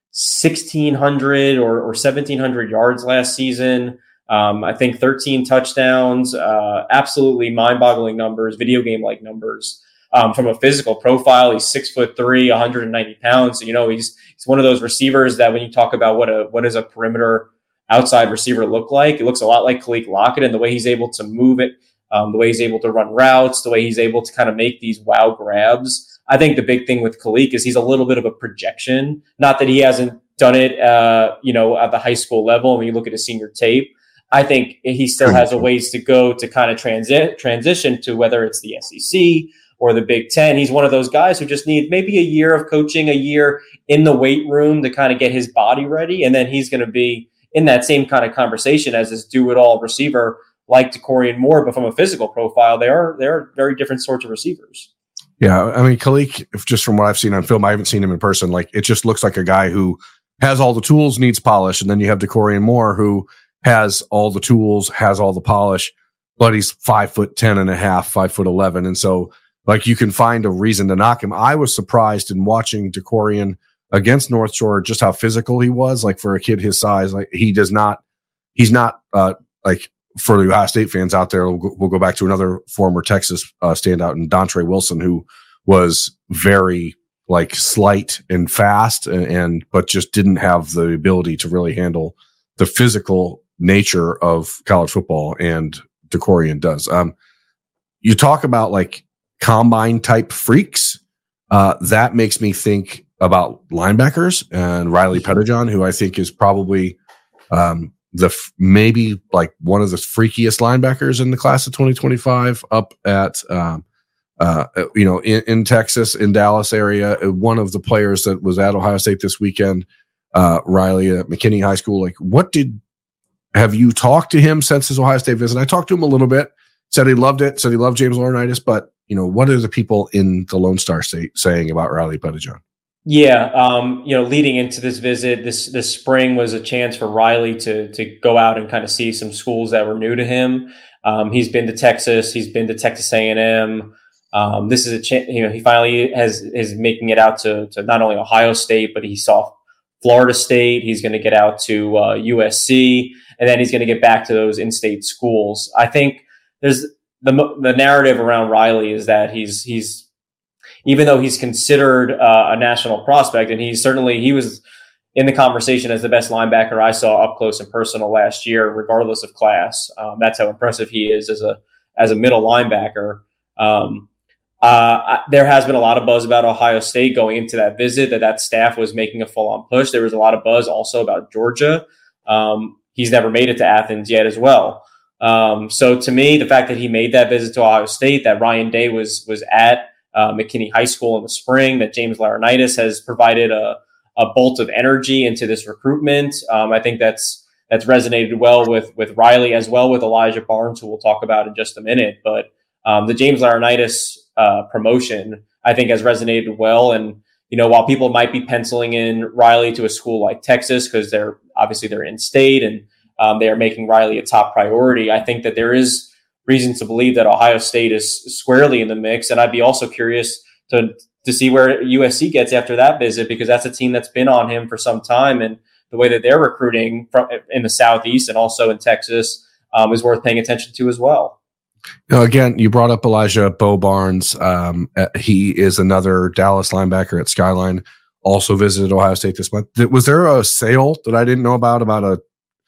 sixteen hundred or, or seventeen hundred yards last season. Um, I think thirteen touchdowns, uh, absolutely mind-boggling numbers, video game-like numbers. Um, from a physical profile, he's six foot three, one hundred ninety pounds. You know, he's he's one of those receivers that when you talk about what a what does a perimeter outside receiver look like, it looks a lot like Khaleke Lockett, and the way he's able to move it, um, the way he's able to run routes, the way he's able to kind of make these wow grabs. I think the big thing with Khaleke is he's a little bit of a projection. Not that he hasn't done it, uh, you know, at the high school level. When you look at his senior tape, I think he still has a ways to go to kind of transit transition to whether it's the S E C or the Big Ten. He's one of those guys who just need maybe a year of coaching, a year in the weight room to kind of get his body ready. And then he's going to be in that same kind of conversation as this do-it-all receiver like DeCorian Moore. But from a physical profile, they are, they are very different sorts of receivers. Yeah, I mean, Khaleke, if just from what I've seen on film, I haven't seen him in person. Like, it just looks like a guy who has all the tools, needs polish. And then you have DeCorian Moore, who has all the tools, has all the polish, but he's five foot ten and a half, five foot eleven. And so, like, you can find a reason to knock him. I was surprised in watching DeCorian against North Shore just how physical he was. Like, for a kid his size, like, he does not, he's not uh, like, for the Ohio State fans out there, we'll go, we'll go back to another former Texas uh, standout, and Dontre Wilson, who was very like slight and fast, and, and but just didn't have the ability to really handle the physical nature of college football, and DeCorian does. Um, you talk about like combine type freaks. Uh, that makes me think about linebackers and Riley Pettijohn, who I think is probably um, the f- maybe like one of the freakiest linebackers in the class of twenty twenty-five up at, um, uh, you know, in, in Texas, in Dallas area. One of the players that was at Ohio State this weekend, uh, Riley at McKinney High School. Like, what did, have you talked to him since his Ohio State visit? I talked to him a little bit, said he loved it, said he loved James Laurinaitis, but you know, what are the people in the Lone Star State saying about Riley Pettijohn? Yeah, um, you know, leading into this visit, this this spring was a chance for Riley to to go out and kind of see some schools that were new to him. Um, he's been to Texas, he's been to Texas A and M. Um, this is a chance, you know, he finally has is making it out to to not only Ohio State, but he saw Florida State. He's going to get out to uh, U S C, and then he's going to get back to those in-state schools. I think there's the the narrative around Riley is that he's he's even though he's considered uh, a national prospect, and he's certainly, he was in the conversation as the best linebacker I saw up close and personal last year, regardless of class. Um, that's how impressive he is as a, as a middle linebacker. Um, uh, I, there has been a lot of buzz about Ohio State going into that visit, that that staff was making a full on push. There was a lot of buzz also about Georgia. Um, he's never made it to Athens yet as well. Um, so to me, the fact that he made that visit to Ohio State, that Ryan Day was, was at, Uh, McKinney High School in the spring, that James Laurinaitis has provided a, a bolt of energy into this recruitment. Um, I think that's that's resonated well with with Riley, as well with Elijah Barnes, who we'll talk about in just a minute. But um, the James Laurinaitis uh, promotion, I think, has resonated well. And you know, while people might be penciling in Riley to a school like Texas because they're obviously they're in state and um, they are making Riley a top priority, I think that there is reasons to believe that Ohio State is squarely in the mix. And I'd be also curious to to see where U S C gets after that visit, because that's a team that's been on him for some time. And the way that they're recruiting from in the Southeast and also in Texas um, is worth paying attention to as well. Now, again, you brought up Elijah Bo Barnes. Um, he is another Dallas linebacker at Skyline, also visited Ohio State this month. Was there a sale that I didn't know about, about a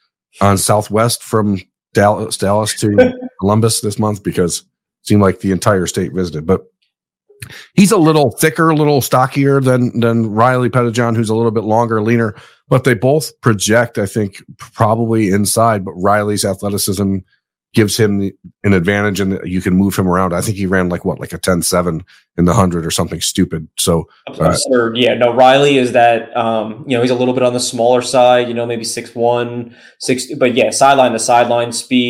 on Southwest from Dallas, Dallas to Columbus this month? Because it seemed like the entire state visited. But he's a little thicker, a little stockier than than Riley Pettijohn, who's a little bit longer, leaner. But they both project, I think, probably inside. But Riley's athleticism gives him the, an advantage, and you can move him around. I think he ran like what, like a ten seven in the hundred or something stupid. So, uh, absurd. Yeah, no, Riley is that, um, you know, he's a little bit on the smaller side, you know, maybe six one, six, but yeah, sideline to sideline speed.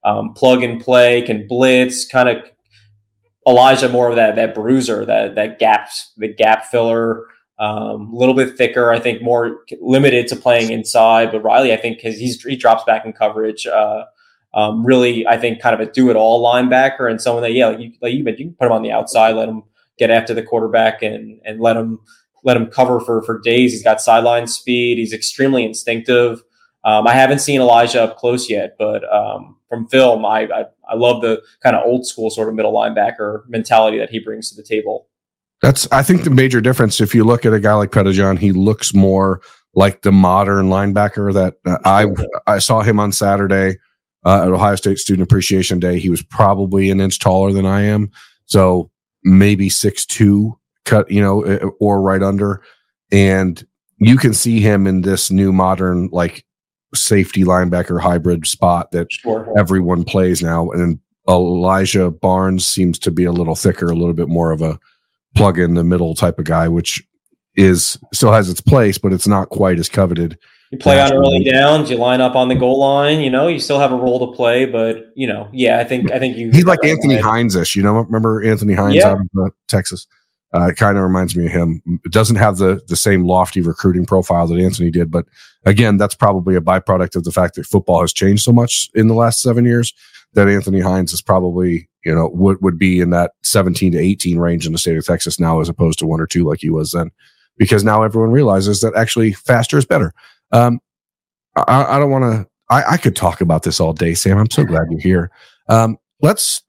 um, plug and play, can blitz, kind of Elijah more of that that bruiser, that that gap, the gap filler, a um, little bit thicker. I think more limited to playing inside. But Riley, I think, his, he's he drops back in coverage. Uh, um, really, I think, kind of a do it all linebacker and someone that, yeah, like you, like you mentioned, you can put him on the outside, let him get after the quarterback, and and let him let him cover for for days. He's got sideline speed. He's extremely instinctive. Um, I haven't seen Elijah up close yet, but um, from film, I, I I love the kind of old school sort of middle linebacker mentality that he brings to the table. That's, I think, the major difference. If you look at a guy like Pettijohn, he looks more like the modern linebacker that uh, I I saw him on Saturday uh, at Ohio State Student Appreciation Day. He was probably an inch taller than I am, so maybe six two, cut, you know, or right under, and you can see him in this new modern like safety linebacker hybrid spot that sure. everyone plays now. And Elijah Barnes seems to be a little thicker, a little bit more of a plug in the middle type of guy, which is still has its place, but it's not quite as coveted. You play on early downs, you line up on the goal line, you know, you still have a role to play, but you know, yeah, I think, I think you, he's like Anthony Hines-ish, you know, remember Anthony Hines yeah. out of uh, Texas? Uh, it kind of reminds me of him. It doesn't have the the same lofty recruiting profile that Anthony did, but again, that's probably a byproduct of the fact that football has changed so much in the last seven years that Anthony Hines is probably, you know, would would be in that seventeen to eighteen range in the state of Texas now, as opposed to one or two like he was then, because now everyone realizes that actually faster is better. Um, I, I don't want to. I, I could talk about this all day, Sam. I'm so glad you're here. Um, let's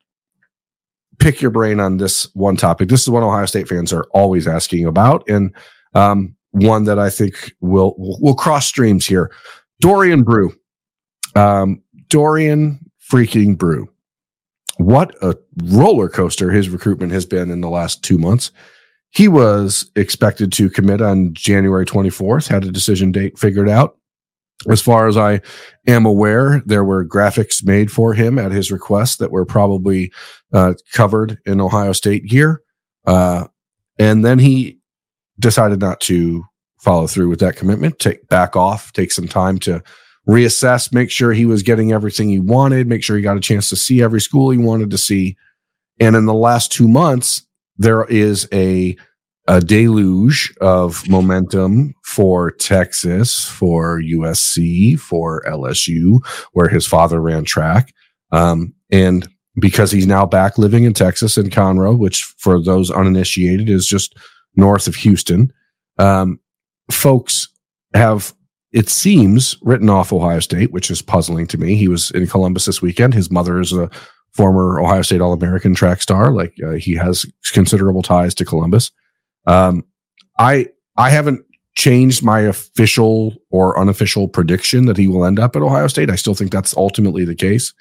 pick your brain on this one topic. This is what Ohio State fans are always asking about, and um, one that I think will will cross streams here. Dorian Brew, um, Dorian freaking Brew. What a roller coaster his recruitment has been in the last two months. He was expected to commit on January twenty-fourth. Had a decision date figured out. As far as I am aware, there were graphics made for him at his request that were probably uh, covered in Ohio State gear. Uh, and then he decided not to follow through with that commitment, take back off, take some time to reassess, make sure he was getting everything he wanted, make sure he got a chance to see every school he wanted to see. And in the last two months, there is a a deluge of momentum for Texas, for U S C, for L S U, where his father ran track. Um, and because he's now back living in Texas in Conroe, which for those uninitiated is just north of Houston, um, folks have, it seems, written off Ohio State, which is puzzling to me. He was in Columbus this weekend. His mother is a former Ohio State All-American track star. Like uh, he has considerable ties to Columbus. Um, I I haven't changed my official or unofficial prediction that he will end up at Ohio State. I still think that's ultimately the case.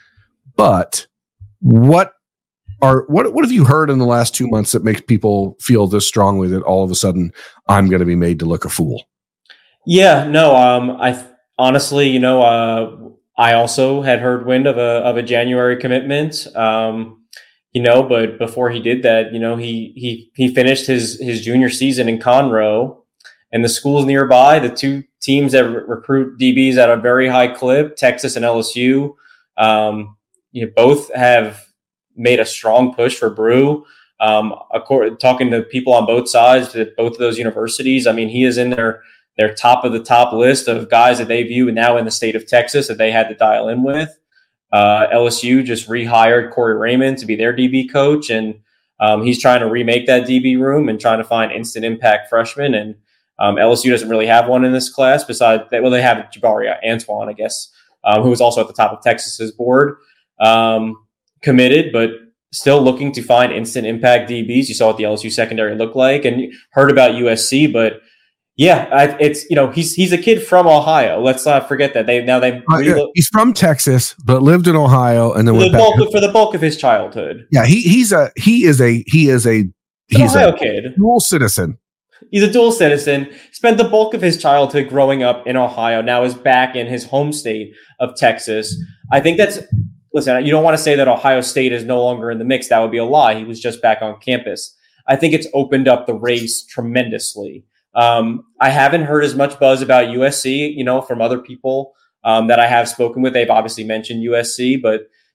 But what are what what have you heard in the last two months that makes people feel this strongly that all of a sudden I'm going to be made to look a fool? Yeah, no, um, I honestly, you know, uh, I also had heard wind of a of a January commitment. Um, You know, but before he did that, you know, he he he finished his his junior season in Conroe, and the schools nearby, the two teams that re- recruit D Bs at a very high clip, Texas and L S U, um, you know, both have made a strong push for Brew. Um, according, talking to people on both sides at both of those universities, I mean, he is in their their top of the top list of guys that they view now in the state of Texas that they had to dial in with. Uh, L S U just rehired Corey Raymond to be their D B coach, and um, he's trying to remake that D B room and trying to find instant impact freshmen. And um, L S U doesn't really have one in this class besides that. Well, they have Jabari Antoine, I guess, um, who was also at the top of Texas's board, um, committed, but still looking to find instant impact D Bs. You saw what the L S U secondary looked like, and you heard about U S C, but yeah, I, it's, you know, he's he's a kid from Ohio. Let's not forget that. They now they uh, yeah, he's from Texas, but lived in Ohio, and then for went the back. bulk of, for the bulk of his childhood. Yeah, he he's a he is a he is a he's Ohio a kid, dual citizen. He's a dual citizen. Spent the bulk of his childhood growing up in Ohio. Now is back in his home state of Texas. I think that's listen. You don't want to say that Ohio State is no longer in the mix. That would be a lie. He was just back on campus. I think it's opened up the race tremendously. Um, I haven't heard as much buzz about U S C, you know, from other people um, that I have spoken with. They've obviously mentioned U S C, but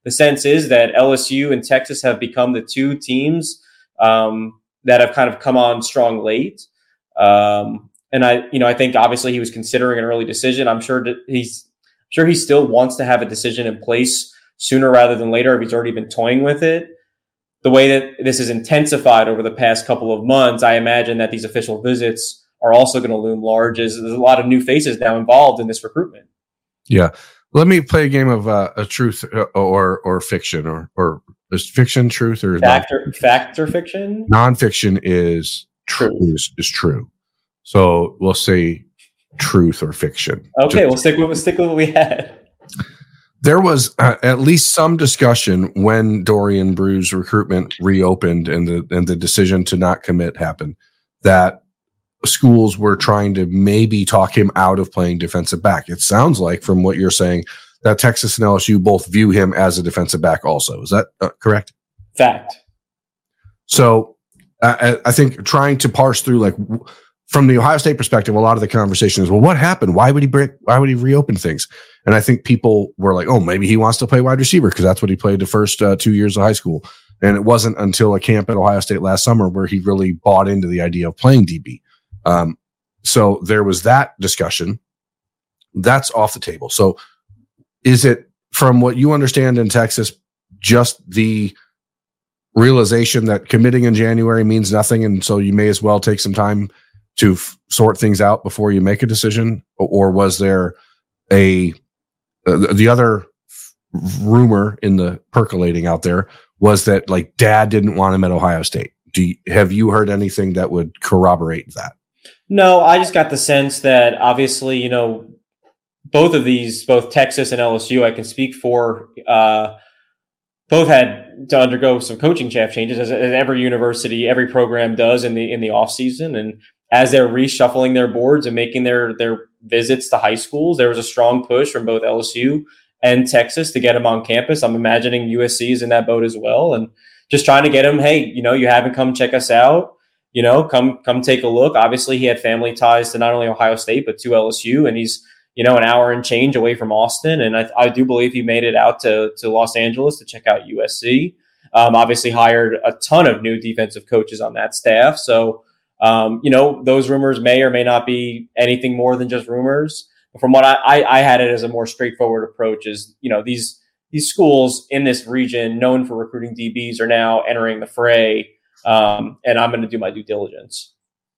the sense is that L S U and Texas have become the two teams um, that have kind of come on strong late. Um, and I, you know, I think obviously he was considering an early decision. I'm sure that he's sure he still wants to have a decision in place sooner rather than later if he's already been toying with it. The way that this is intensified over the past couple of months, I imagine that these official visits are also going to loom large as there's a lot of new faces now involved in this recruitment. Yeah. Let me play a game of uh, a truth or or fiction or or is fiction truth or fact or, fact or fiction? Nonfiction is true is, is true. So we'll say truth or fiction. Okay, we'll stick with we'll stick with what we had. There was uh, at least some discussion when Dorian Brew's recruitment reopened and the and the decision to not commit happened that schools were trying to maybe talk him out of playing defensive back. It sounds like from what you're saying that Texas and L S U both view him as a defensive back also. Is that uh, correct? Fact. So uh, I think trying to parse through, like from the Ohio State perspective, a lot of the conversation is, well, what happened? Why would he break? Why would he reopen things? And I think people were like, oh, maybe he wants to play wide receiver because that's what he played the first uh, two years of high school. And it wasn't until a camp at Ohio State last summer where he really bought into the idea of playing D B. Um, so there was that discussion. That's off the table. So is it, from what you understand in Texas, just the realization that committing in January means nothing, and so you may as well take some time to f- sort things out before you make a decision? Or was there a uh, the other f- rumor in the percolating out there was that like dad didn't want him at Ohio State? Do you, have you heard anything that would corroborate that? No, I just got the sense that obviously, you know, both of these, both Texas and L S U, I can speak for, uh, both had to undergo some coaching staff changes, as, as every university, every program does in the in the off season. And as they're reshuffling their boards and making their their visits to high schools, there was a strong push from both L S U and Texas to get them on campus. I'm imagining U S C is in that boat as well, and just trying to get them. Hey, you know, you haven't come check us out. You know, come come take a look. Obviously, he had family ties to not only Ohio State but to L S U, and he's, you know, an hour and change away from Austin. And I, I do believe he made it out to, to Los Angeles to check out U S C. Um, obviously hired a ton of new defensive coaches on that staff. So, um, you know, those rumors may or may not be anything more than just rumors. But from what I, I, I had it as a more straightforward approach is, you know, these these schools in this region known for recruiting D Bs are now entering the fray. Um, and I'm going to do my due diligence.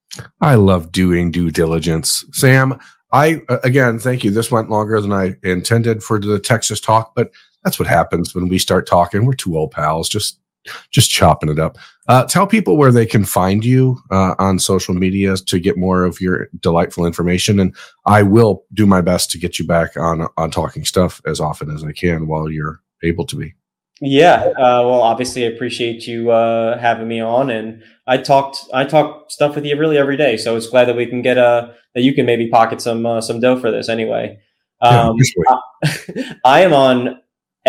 I love doing due diligence. Sam, I, again, thank you. This went longer than I intended for the Texas talk, but that's what happens when we start talking. We're two old pals, just, just chopping it up. Uh, tell people where they can find you uh, on social media to get more of your delightful information. And I will do my best to get you back on, on Talking Stuff as often as I can while you're able to be. Yeah. Uh, well, obviously I appreciate you uh, having me on, and I talked, I talk stuff with you really every day. So it's glad that we can get a, that you can maybe pocket some, uh, some dough for this anyway. Um, yeah, I, I am on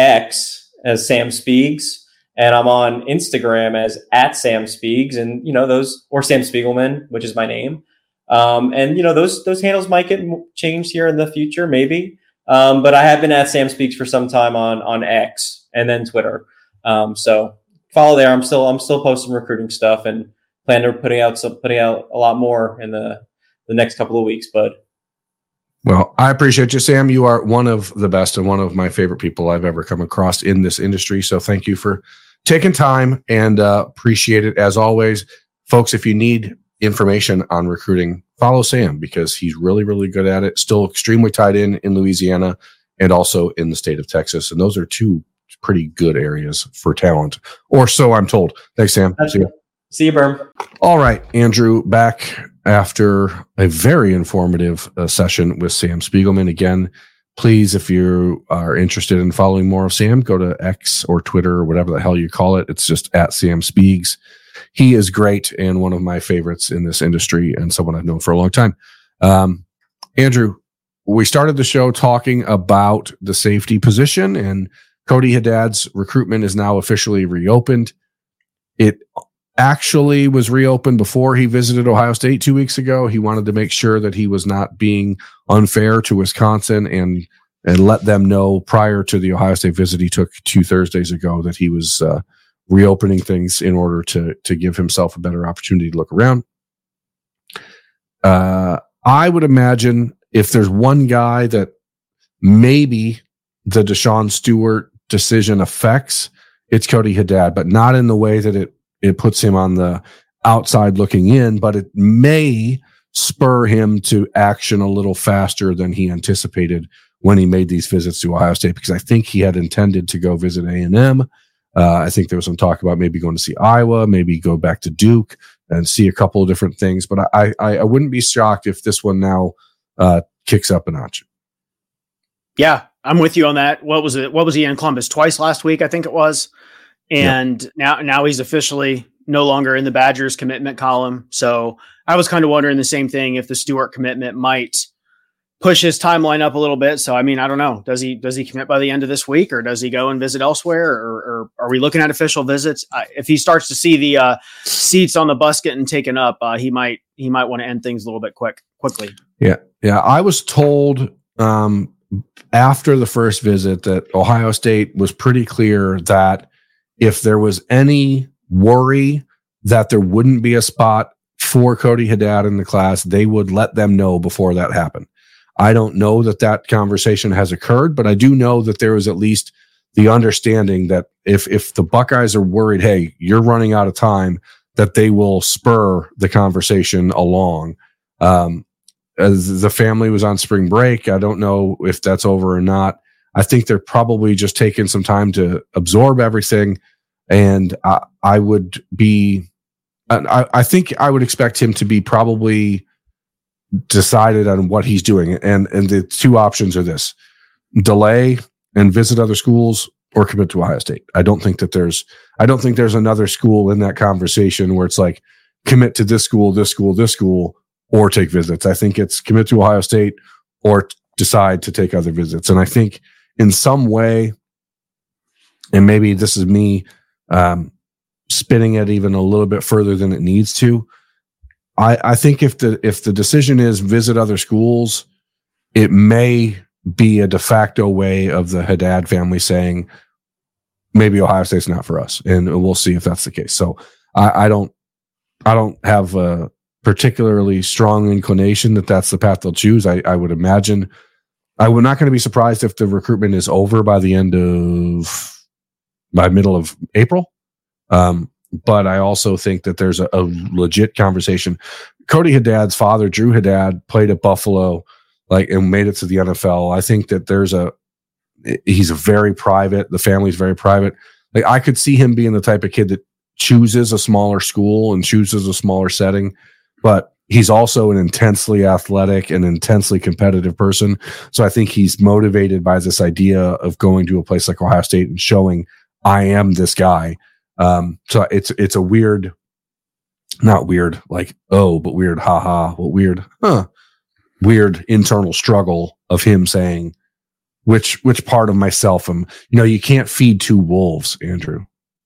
X as Sam Speaks, and I'm on Instagram as at Sam Speaks, and you know, those, or Sam Spiegelman, which is my name. Um, and you know, those, those handles might get changed here in the future, maybe. Um, but I have been at Sam Speaks for some time on, on X and then Twitter. Um, so follow there. I'm still, I'm still posting recruiting stuff and plan to putting out some, putting out a lot more in the, the next couple of weeks, but. Well, I appreciate you, Sam. You are one of the best and one of my favorite people I've ever come across in this industry. So thank you for taking time, and uh, appreciate it as always. Folks, if you need information on recruiting, follow Sam because he's really, really good at it. Still extremely tied in in Louisiana and also in the state of Texas. And those are two pretty good areas for talent, or so I'm told. Thanks, Sam. That's See you. See you, Berm. All right, Andrew, back after a very informative uh, session with Sam Spiegelman. Again, please, if you are interested in following more of Sam, go to X or Twitter or whatever the hell you call it. It's just at Sam Speaks. He is great and one of my favorites in this industry and someone I've known for a long time. Um, Andrew, we started the show talking about the safety position, and Cody Haddad's recruitment is now officially reopened. It actually was reopened before he visited Ohio State two weeks ago. He wanted to make sure that he was not being unfair to Wisconsin and and let them know prior to the Ohio State visit he took two Thursdays ago that he was uh, reopening things in order to to give himself a better opportunity to look around. Uh, I would imagine if there's one guy that maybe the Deshaun Stewart decision affects, it's Cody Haddad, but not in the way that it it puts him on the outside looking in, but it may spur him to action a little faster than he anticipated when he made these visits to Ohio State, because I think he had intended to go visit A and M. Uh, I think there was some talk about maybe going to see Iowa, maybe go back to Duke and see a couple of different things. But I, I, I wouldn't be shocked if this one now uh, kicks up a notch. Yeah, I'm with you on that. What was it? What was he in Columbus twice last week? I think it was. And yeah. now, now he's officially no longer in the Badgers commitment column. So I was kind of wondering the same thing, if the Stewart commitment might push his timeline up a little bit. So, I mean, I don't know. Does he, does he commit by the end of this week, or does he go and visit elsewhere, or, or are we looking at official visits? Uh, if he starts to see the uh, seats on the bus getting taken up, uh, he might, he might want to end things a little bit quick, quickly. Yeah. Yeah. I was told um, after the first visit that Ohio State was pretty clear that if there was any worry that there wouldn't be a spot for Cody Haddad in the class, they would let them know before that happened. I don't know that that conversation has occurred, but I do know that there was at least the understanding that if if the Buckeyes are worried, hey, you're running out of time, that they will spur the conversation along. Um, as the family was on spring break, I don't know if that's over or not. I think they're probably just taking some time to absorb everything, and I, I would be, I, I think I would expect him to be probably decided on what he's doing. And, and the two options are this: delay and visit other schools, or commit to Ohio State. I don't think that there's, I don't think there's another school in that conversation where it's like commit to this school, this school, this school, or take visits. I think it's commit to Ohio State or decide to take other visits. And I think in some way, and maybe this is me um, spinning it even a little bit further than it needs to, I, I think if the if the decision is visit other schools, it may be a de facto way of the Haddad family saying maybe Ohio State's not for us, and we'll see if that's the case. So I, I don't I don't have a particularly strong inclination that that's the path they'll choose. I, I would imagine I would not going to be surprised if the recruitment is over by the end of by middle of April. Um, But I also think that there's a, a legit conversation. Cody Haddad's father, Drew Haddad, played at Buffalo, like, and made it to the N F L. I think that there's a, he's a very private, the family's very private. Like, I could see him being the type of kid that chooses a smaller school and chooses a smaller setting, but he's also an intensely athletic and intensely competitive person. So I think he's motivated by this idea of going to a place like Ohio State and showing, I am this guy. Um, so it's, it's a weird, not weird, like, oh, but weird, haha, well, weird, huh, weird internal struggle of him saying, which, which part of myself am, you know, you can't feed two wolves, Andrew.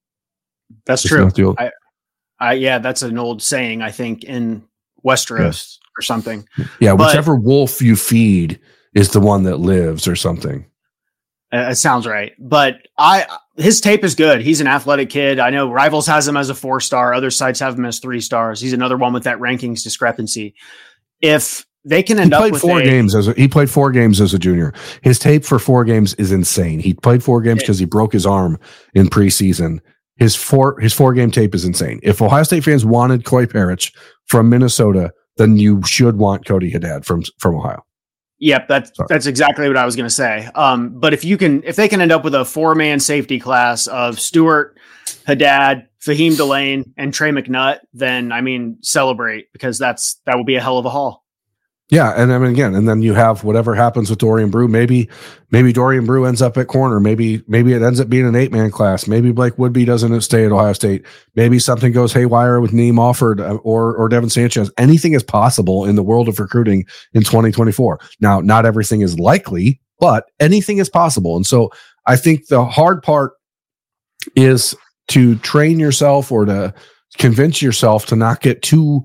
That's It's true. I, I, yeah, that's an old saying, I think, in Westeros yeah. or something. Yeah. But, whichever wolf you feed is the one that lives or something. Uh, it sounds right. But I, his tape is good. He's an athletic kid. I know Rivals has him as a four star. Other sites have him as three stars. He's another one with that rankings discrepancy. If they can end he played up with four a, games as a, he played four games as a junior. His tape for four games is insane. He played four games because he broke his arm in preseason. His four, his four game tape is insane. If Ohio State fans wanted Coy Parrish from Minnesota, then you should want Cody Haddad from, from Ohio. Yep, that's Sorry. that's exactly what I was going to say. Um, but if you can, if they can end up with a four-man safety class of Stewart, Haddad, Fahim Delane, and Trey McNutt, then I mean, celebrate, because that's that will be a hell of a haul. Yeah, and I mean, again, and then you have whatever happens with Dorian Brew. Maybe, maybe Dorian Brew ends up at corner. Maybe, maybe it ends up being an eight-man class. Maybe Blake Woodby doesn't stay at Ohio State. Maybe something goes haywire with Neem Alford or or Devin Sanchez. Anything is possible in the world of recruiting in twenty twenty-four. Now, not everything is likely, but anything is possible. And so, I think the hard part is to train yourself or to convince yourself to not get too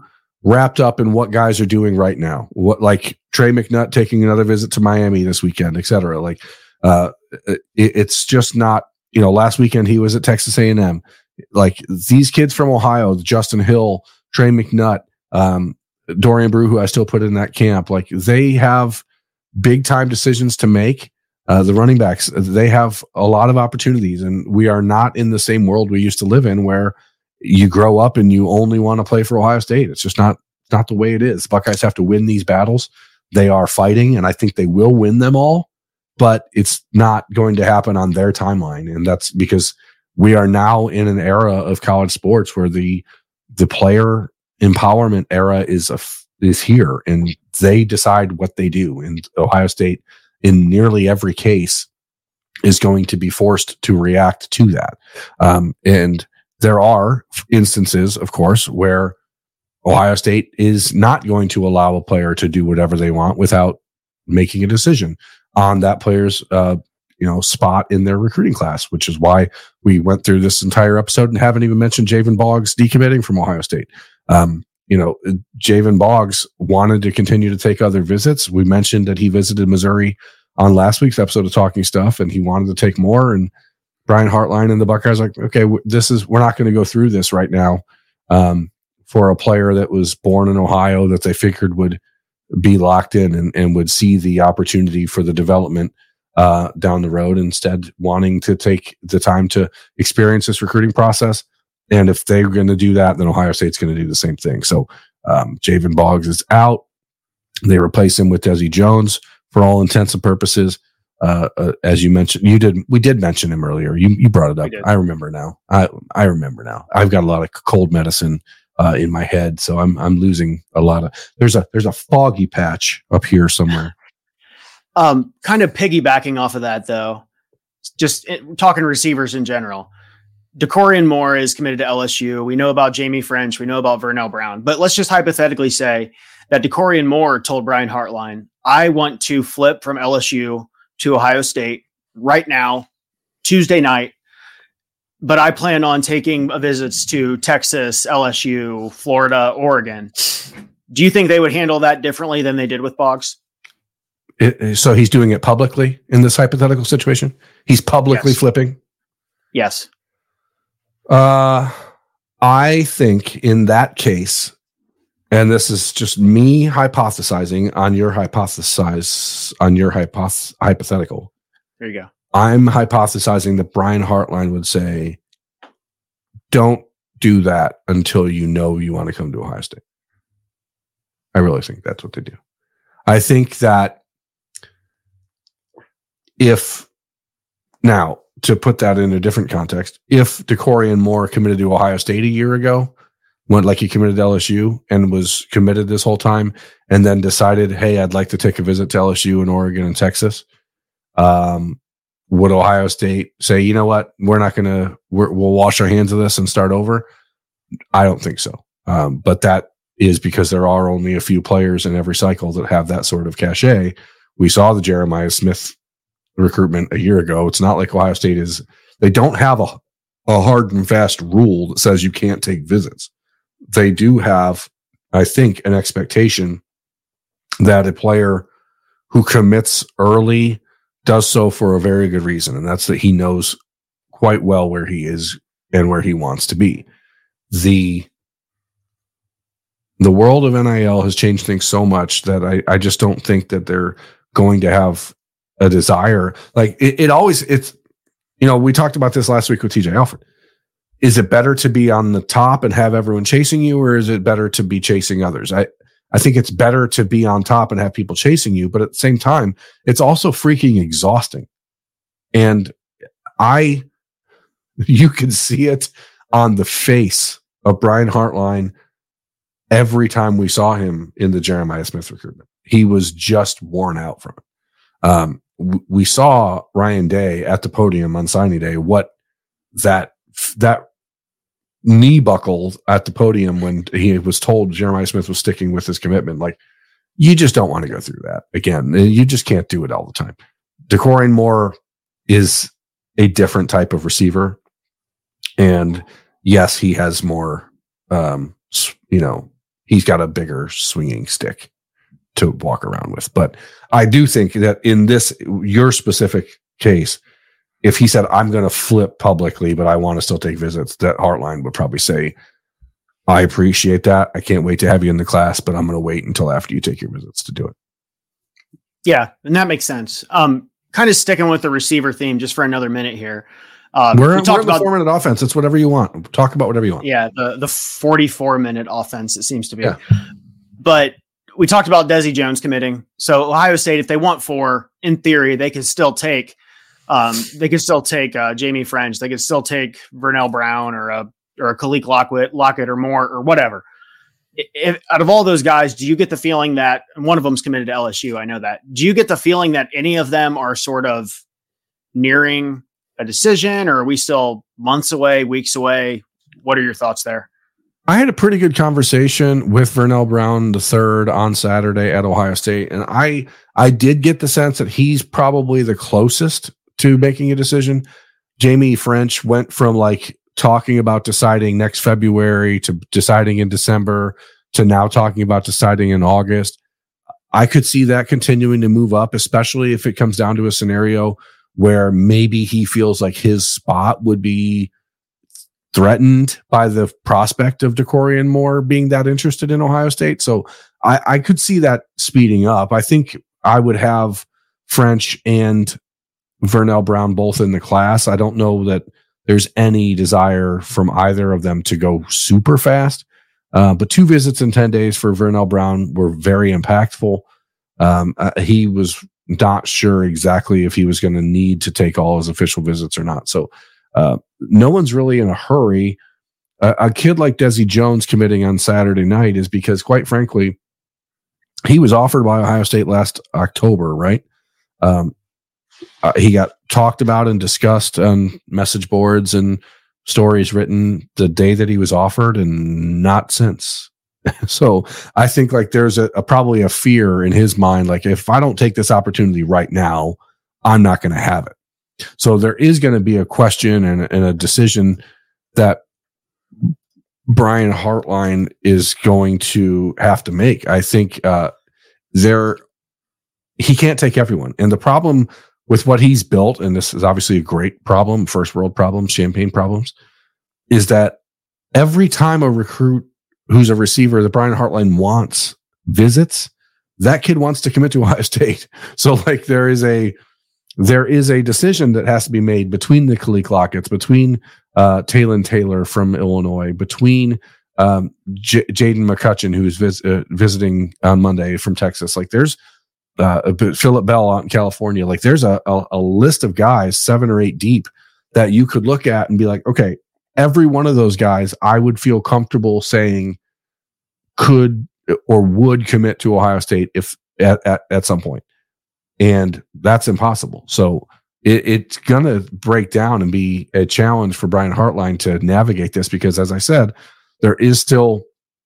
wrapped up in what guys are doing right now. What, like Trey McNutt taking another visit to Miami this weekend, et cetera. Like, uh, it, it's just not, you know, last weekend he was at Texas A and M. Like these kids from Ohio, Justin Hill, Trey McNutt, um, Dorian Brew, who I still put in that camp, like they have big time decisions to make. Uh, the running backs, they have a lot of opportunities, and we are not in the same world we used to live in where you grow up and you only want to play for Ohio State. It's just not, not the way it is. Buckeyes have to win these battles. They are fighting, and I think they will win them all, but it's not going to happen on their timeline. And that's because we are now in an era of college sports where the, the player empowerment era is a, is here, and they decide what they do. And Ohio State, in nearly every case, is going to be forced to react to that. Um, and there are instances, of course, where Ohio State is not going to allow a player to do whatever they want without making a decision on that player's, uh, you know, spot in their recruiting class, which is why we went through this entire episode and haven't even mentioned Javen Boggs decommitting from Ohio State. Um, you know, Javen Boggs wanted to continue to take other visits. We mentioned that he visited Missouri on last week's episode of Talking Stuff, and he wanted to take more. And Brian Hartline and the Buckeyes like, okay, this is, we're not going to go through this right now. Um, for a player that was born in Ohio that they figured would be locked in and, and would see the opportunity for the development uh, down the road, instead wanting to take the time to experience this recruiting process. And if they're going to do that, then Ohio State's going to do the same thing. So um, Javen Boggs is out. They replace him with Desi Jones for all intents and purposes. Uh, uh, as you mentioned, you did, we did mention him earlier. You you brought it up. I remember now. I I remember now. I've got a lot of cold medicine uh, in my head, so I'm I'm losing a lot of. There's a there's a foggy patch up here somewhere. Um, kind of piggybacking off of that, though, just it, talking receivers in general. DeCorian Moore is committed to L S U. We know about Jamie French. We know about Vernell Brown. But let's just hypothetically say that DeCorian Moore told Brian Hartline, I want to flip from L S U to Ohio State right now, Tuesday night, but I plan on taking visits to Texas, L S U, Florida, Oregon. Do you think they would handle that differently than they did with Boggs? It, so he's doing it publicly in this hypothetical situation? He's publicly yes. flipping? Yes. Uh, I think in that case, and this is just me hypothesizing on your hypothesize on your hypoth- hypothetical. There you go. I'm hypothesizing that Brian Hartline would say, don't do that until you know you want to come to Ohio State. I really think that's what they do. I think that if now, to put that in a different context, if DeCorian Moore committed to Ohio State a year ago, went like he committed to L S U and was committed this whole time, and then decided, hey, I'd like to take a visit to L S U in Oregon and Texas, um, would Ohio State say, you know what, we're not going to, we'll wash our hands of this and start over? I don't think so. Um, but that is because there are only a few players in every cycle that have that sort of cachet. We saw the Jeremiah Smith recruitment a year ago. It's not like Ohio State is, they don't have a, a hard and fast rule that says you can't take visits. They do have, I think, an expectation that a player who commits early does so for a very good reason. And that's that he knows quite well where he is and where he wants to be. The, the world of N I L has changed things so much that I, I just don't think that they're going to have a desire. Like it, it always, it's, you know, we talked about this last week with T J Alford. Is it better to be on the top and have everyone chasing you, or is it better to be chasing others? I, I think it's better to be on top and have people chasing you, but at the same time, it's also freaking exhausting. And I, you can see it on the face of Brian Hartline every time we saw him in the Jeremiah Smith recruitment. He was just worn out from it. Um, w- we saw Ryan Day at the podium on signing day, what that, that knee buckled at the podium when he was told Jeremiah Smith was sticking with his commitment. Like, you just don't want to go through that again. You just can't do it all the time. DeCorian Moore is a different type of receiver. And yes, he has more, um, you know, he's got a bigger swinging stick to walk around with. But I do think that in this, your specific case, if he said, I'm going to flip publicly, but I want to still take visits, that Hartline would probably say, I appreciate that. I can't wait to have you in the class, but I'm going to wait until after you take your visits to do it. Yeah, and that makes sense. Um, kind of sticking with the receiver theme just for another minute here. Um, we're we we're talked in the about four minute offense. It's whatever you want. Talk about whatever you want. Yeah, the the forty-four minute offense, it seems to be. Yeah. But we talked about Desi Jones committing. So Ohio State, if they want four, in theory, they could still take um, they could still take uh, Jamie French. They could still take Vernell Brown or a or a Khalil Lockett, Lockett or more or whatever. If, out of all those guys, do you get the feeling that and one of them's committed to L S U? I know that. Do you get the feeling that any of them are sort of nearing a decision, or are we still months away, weeks away? What are your thoughts there? I had a pretty good conversation with Vernell Brown the third on Saturday at Ohio State, and I I did get the sense that he's probably the closest to making a decision. Jamie French went from like talking about deciding next February to deciding in December to now talking about deciding in August. I could see that continuing to move up, especially if it comes down to a scenario where maybe he feels like his spot would be threatened by the prospect of DeCorian Moore being that interested in Ohio State. So I, I could see that speeding up. I think I would have French and Vernell Brown both in the class. I don't know that there's any desire from either of them to go super fast. Uh, but two visits in ten days for Vernell Brown were very impactful. Um, uh, he was not sure exactly if he was going to need to take all his official visits or not. So uh, no one's really in a hurry. Uh, a kid like Desi Jones committing on Saturday night is because, quite frankly, he was offered by Ohio State last October, right? Um, uh, he got talked about and discussed on message boards and stories written the day that he was offered, and not since. So I think like there's a, a probably a fear in his mind, like if I don't take this opportunity right now, I'm not going to have it. So there is going to be a question and, and a decision that Brian Hartline is going to have to make. I think uh, there he can't take everyone, and the problem with what he's built, and this is obviously a great problem, first world problems, champagne problems, is that every time a recruit who's a receiver that Brian Hartline wants visits, that kid wants to commit to Ohio State. So like there is a there is a decision that has to be made between the Khalil Lockett's, between uh, Talon Taylor from Illinois, between um, J- Jaden McCutcheon, who's vis- uh, visiting on Monday from Texas. Like there's uh, Phillip Bell out in California. Like there's a, a a list of guys, seven or eight deep, that you could look at and be like, okay, every one of those guys, I would feel comfortable saying could or would commit to Ohio State if at, at, at some point. And that's impossible. So it, it's going to break down and be a challenge for Brian Hartline to navigate this, because as I said, there is still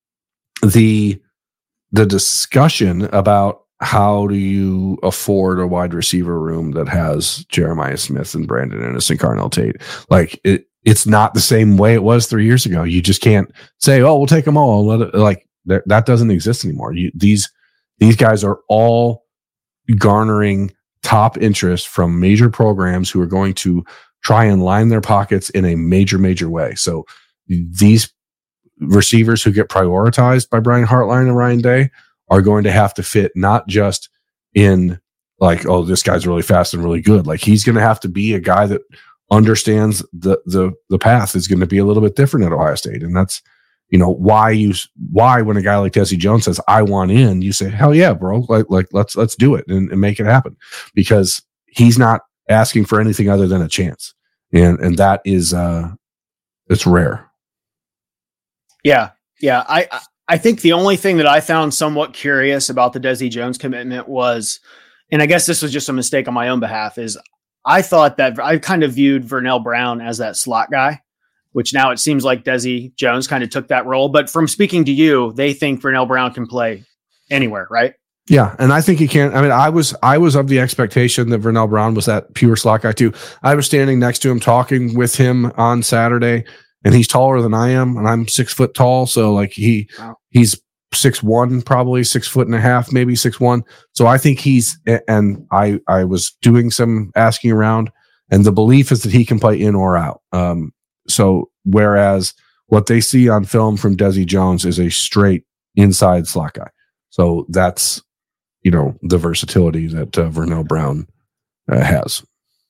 the, the discussion about how do you afford a wide receiver room that has Jeremiah Smith and Brandon Ennis and Carnell Tate. Like it, it's not the same way it was three years ago. You just can't say, "Oh, we'll take them all." Let it, like that, that doesn't exist anymore. You, these these guys are all garnering top interest from major programs who are going to try and line their pockets in a major, major way. So these receivers who get prioritized by Brian Hartline and Ryan Day are going to have to fit not just in like, "Oh, this guy's really fast and really good." Like he's going to have to be a guy that understands the the the path is going to be a little bit different at Ohio State. And that's, you know, why you why when a guy like Desi Jones says, "I want in," you say, "Hell yeah, bro. Like, like let's let's do it and, and make it happen," because he's not asking for anything other than a chance. And and that is uh it's rare. Yeah. Yeah. I I think the only thing that I found somewhat curious about the Desi Jones commitment was, and I guess this was just a mistake on my own behalf, is I thought that I kind of viewed Vernell Brown as that slot guy, which now it seems like Desi Jones kind of took that role. But from speaking to you, they think Vernell Brown can play anywhere, right? Yeah, and I think he can. I mean, I was I was of the expectation that Vernell Brown was that pure slot guy too. I was standing next to him talking with him on Saturday, and he's taller than I am, and I'm six foot tall. So like he wow. he's six one, probably six foot and a half, maybe six one. So I think he's, and I I was doing some asking around, and the belief is that he can play in or out. Um, so whereas what they see on film from Desi Jones is a straight inside slot guy. So that's, you know, the versatility that uh, Vernell Brown uh, has.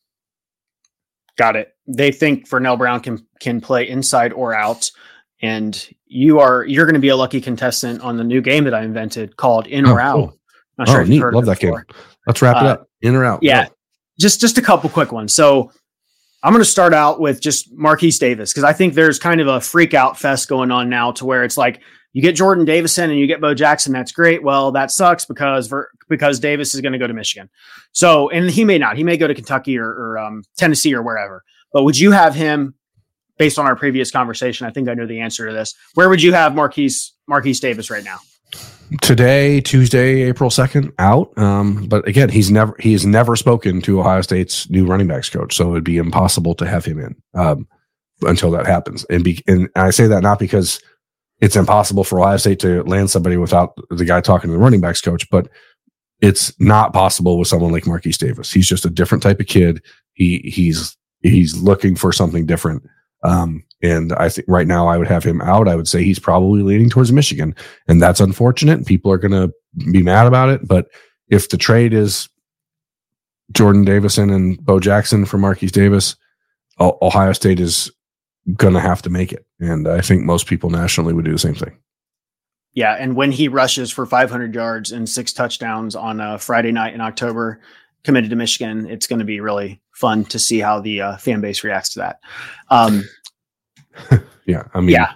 Got it. They think Vernell Brown can can play inside or out, and you are you're going to be a lucky contestant on the new game that I invented called In or oh, Out. Cool. Not sure oh, if you've neat. heard Love of it that before. game. Let's wrap it Uh, up. In or out. Yeah, Go. just just a couple quick ones. So I'm going to start out with just Marquise Davis, because I think there's kind of a freak out fest going on now to where it's like you get Jordan Davison and you get Bo Jackson. That's great. Well, that sucks because Ver, because Davis is going to go to Michigan. So, and he may not. He may go to Kentucky or, or um, Tennessee or wherever. But would you have him, based on our previous conversation? I think I know the answer to this. Where would you have Marquise Marquise Davis right now? Today, Tuesday, April second, out. Um, but again, he's never he's never spoken to Ohio State's new running backs coach, so it'd be impossible to have him in um, until that happens. And, be, and I say that not because it's impossible for Ohio State to land somebody without the guy talking to the running backs coach, but it's not possible with someone like Marquise Davis. He's just a different type of kid. He he's he's looking for something different. Um, and I think right now I would have him out. I would say he's probably leaning towards Michigan, and that's unfortunate. People are going to be mad about it. But if the trade is Jordan Davison and Bo Jackson for Marquise Davis, o- Ohio State is going to have to make it. And I think most people nationally would do the same thing. Yeah, and when he rushes for five hundred yards and six touchdowns on a Friday night in October, committed to Michigan, it's going to be really fun to see how the uh, fan base reacts to that. Um, yeah, I mean, yeah,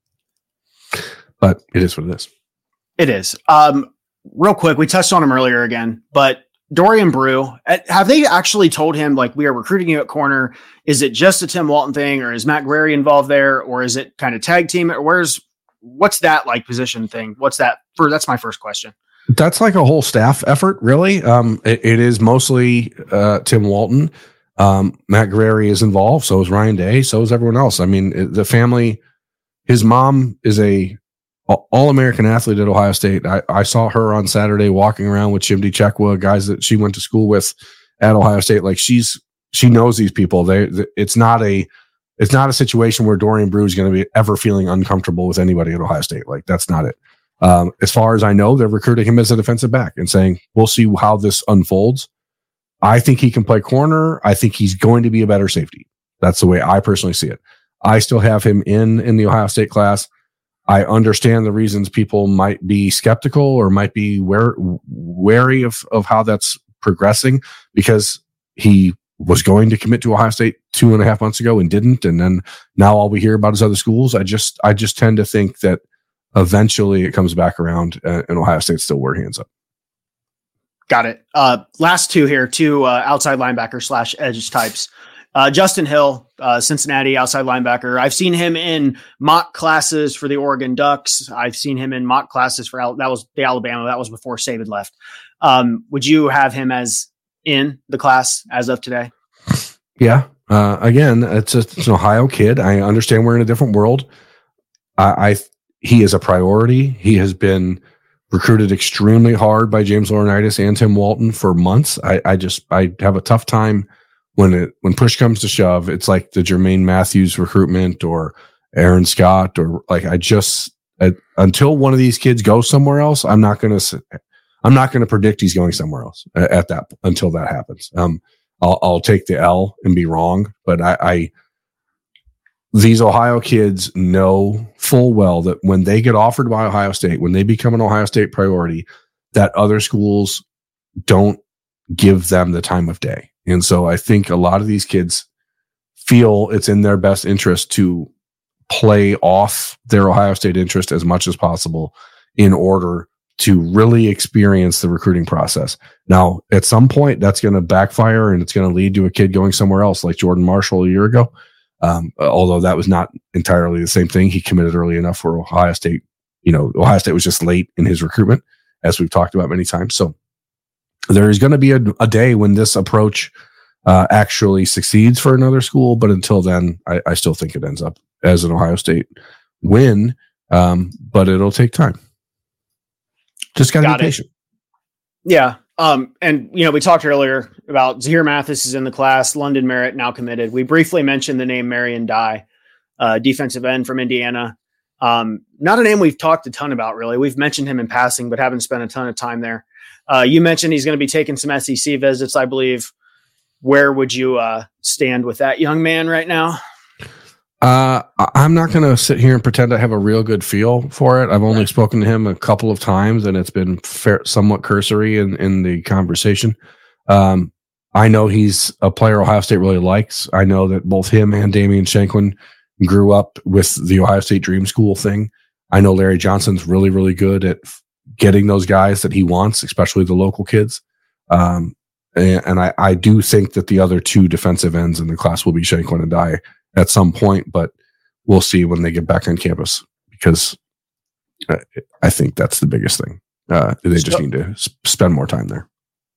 but it is what it is. It is. Um, real quick, we touched on him earlier again, but Dorian Brew, have they actually told him, like, we are recruiting you at corner? Is it just a Tim Walton thing, or is Matt Guerrieri involved there, or is it kind of tag team? Or where's what's that like position thing? What's that for? That's my first question. That's like a whole staff effort, really. Um, it, it is mostly uh, Tim Walton. Um, Matt Guerrieri is involved. So is Ryan Day. So is everyone else. I mean, it, the family, his mom is a all-American athlete at Ohio State. I, I saw her on Saturday walking around with Chimdi Chekwa, guys that she went to school with at Ohio State. Like she's, she knows these people. They, it's not a, it's not a situation where Dorian Brew is going to be ever feeling uncomfortable with anybody at Ohio State. Like that's not it. Um, as far as I know, they're recruiting him as a defensive back and saying, we'll see how this unfolds. I think he can play corner. I think he's going to be a better safety. That's the way I personally see it. I still have him in, in the Ohio State class. I understand the reasons people might be skeptical or might be wary, wary of, of how that's progressing, because he was going to commit to Ohio State two and a half months ago and didn't. And then now all we hear about is other schools. I just, I just tend to think that eventually it comes back around uh, and Ohio State still wear hands up. Got it. Uh, last two here, two uh, outside linebacker slash edge types. Uh, Justin Hill, uh, Cincinnati outside linebacker. I've seen him in mock classes for the Oregon Ducks. I've seen him in mock classes for Al- that was the Alabama. That was before Saban left. Um, would you have him as in the class as of today? Yeah. Uh, again, it's, a, it's an Ohio kid. I understand we're in a different world. I, I he is a priority. He has been recruited extremely hard by James Laurinaitis and Tim Walton for months. I, I just I have a tough time. When it when push comes to shove, it's like the Jermaine Matthews recruitment or Aaron Scott or like I just I, until one of these kids goes somewhere else, I'm not gonna I'm not gonna predict he's going somewhere else at, at that until that happens. Um, I'll, I'll take the L and be wrong, but I, I these Ohio kids know full well that when they get offered by Ohio State, when they become an Ohio State priority, that other schools don't give them the time of day. And so I think a lot of these kids feel it's in their best interest to play off their Ohio State interest as much as possible in order to really experience the recruiting process. Now, at some point, that's going to backfire and it's going to lead to a kid going somewhere else like Jordan Marshall a year ago. Um, although that was not entirely the same thing. He committed early enough for Ohio State. You know, Ohio State was just late in his recruitment, as we've talked about many times. So there is going to be a, a day when this approach uh, actually succeeds for another school. But until then, I, I still think it ends up as an Ohio State win. Um, but it'll take time. Just got to Got be it. patient. Yeah. Um, and, you know, we talked earlier about Zahir Mathis is in the class, London Merritt now committed. We briefly mentioned the name Marion Dye, uh, defensive end from Indiana. Um, not a name we've talked a ton about, really. We've mentioned him in passing, but haven't spent a ton of time there. Uh, you mentioned he's going to be taking some S E C visits, I believe. Where would you uh, stand with that young man right now? Uh, I'm not going to sit here and pretend I have a real good feel for it. I've only right. spoken to him a couple of times, and it's been fair, somewhat cursory in, in the conversation. Um, I know he's a player Ohio State really likes. I know that both him and Damian Shanklin grew up with the Ohio State Dream School thing. I know Larry Johnson's really, really good at getting those guys that he wants, especially the local kids. Um, and and I, I do think that the other two defensive ends in the class will be Shanklin and Dye at some point, but we'll see when they get back on campus, because I think that's the biggest thing. Uh, they just so, need to sp- spend more time there.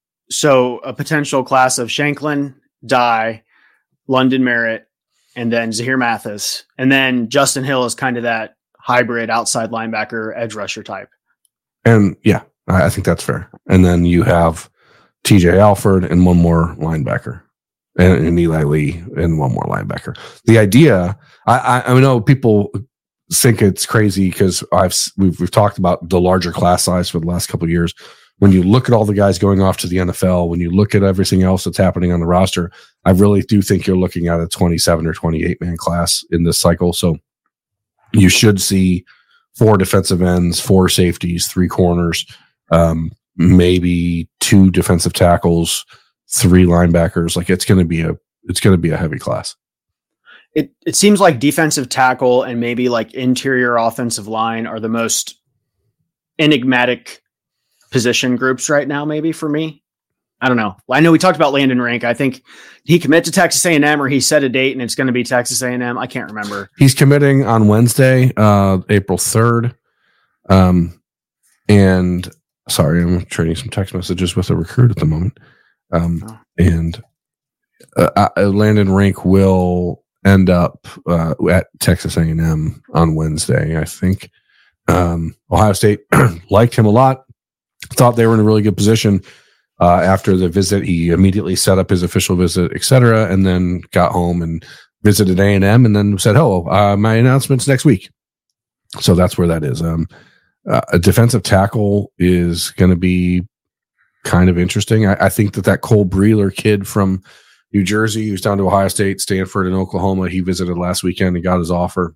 So a potential class of Shanklin, Dye, London Merritt, and then Zahir Mathis. And then Justin Hill is kind of that hybrid outside linebacker, edge rusher type. And yeah, I, I think that's fair. And then you have T J Alford and one more linebacker. And, and Eli Lee and one more linebacker. The idea, I, I, I know people think it's crazy because I've we've we've talked about the larger class size for the last couple of years. When you look at all the guys going off to the N F L, when you look at everything else that's happening on the roster, I really do think you're looking at a twenty-seven or twenty-eight man class in this cycle. So you should see four defensive ends, four safeties, three corners, um, maybe two defensive tackles, three linebackers. Like it's going to be a, it's going to be a heavy class. It it seems like defensive tackle and maybe like interior offensive line are the most enigmatic position groups right now. Maybe for me, I don't know. I know we talked about Landon Rank. I think he committed to Texas A and M, or he set a date and it's going to be Texas A and M. I can't remember. He's committing on Wednesday, uh, April third. Um, and sorry, I'm trading some text messages with a recruit at the moment. Um, oh. And uh, uh, Landon Rank will end up uh, at Texas A and M on Wednesday, I think. Um, Ohio State liked him a lot, thought they were in a really good position. Uh, after the visit, he immediately set up his official visit, et cetera, and then got home and visited A and M and then said, oh, uh, my announcement's next week. So that's where that is. Um, uh, a defensive tackle is going to be kind of interesting. I, I think that that Cole Breeler kid from New Jersey, who's down to Ohio State, Stanford, and Oklahoma, he visited last weekend and got his offer.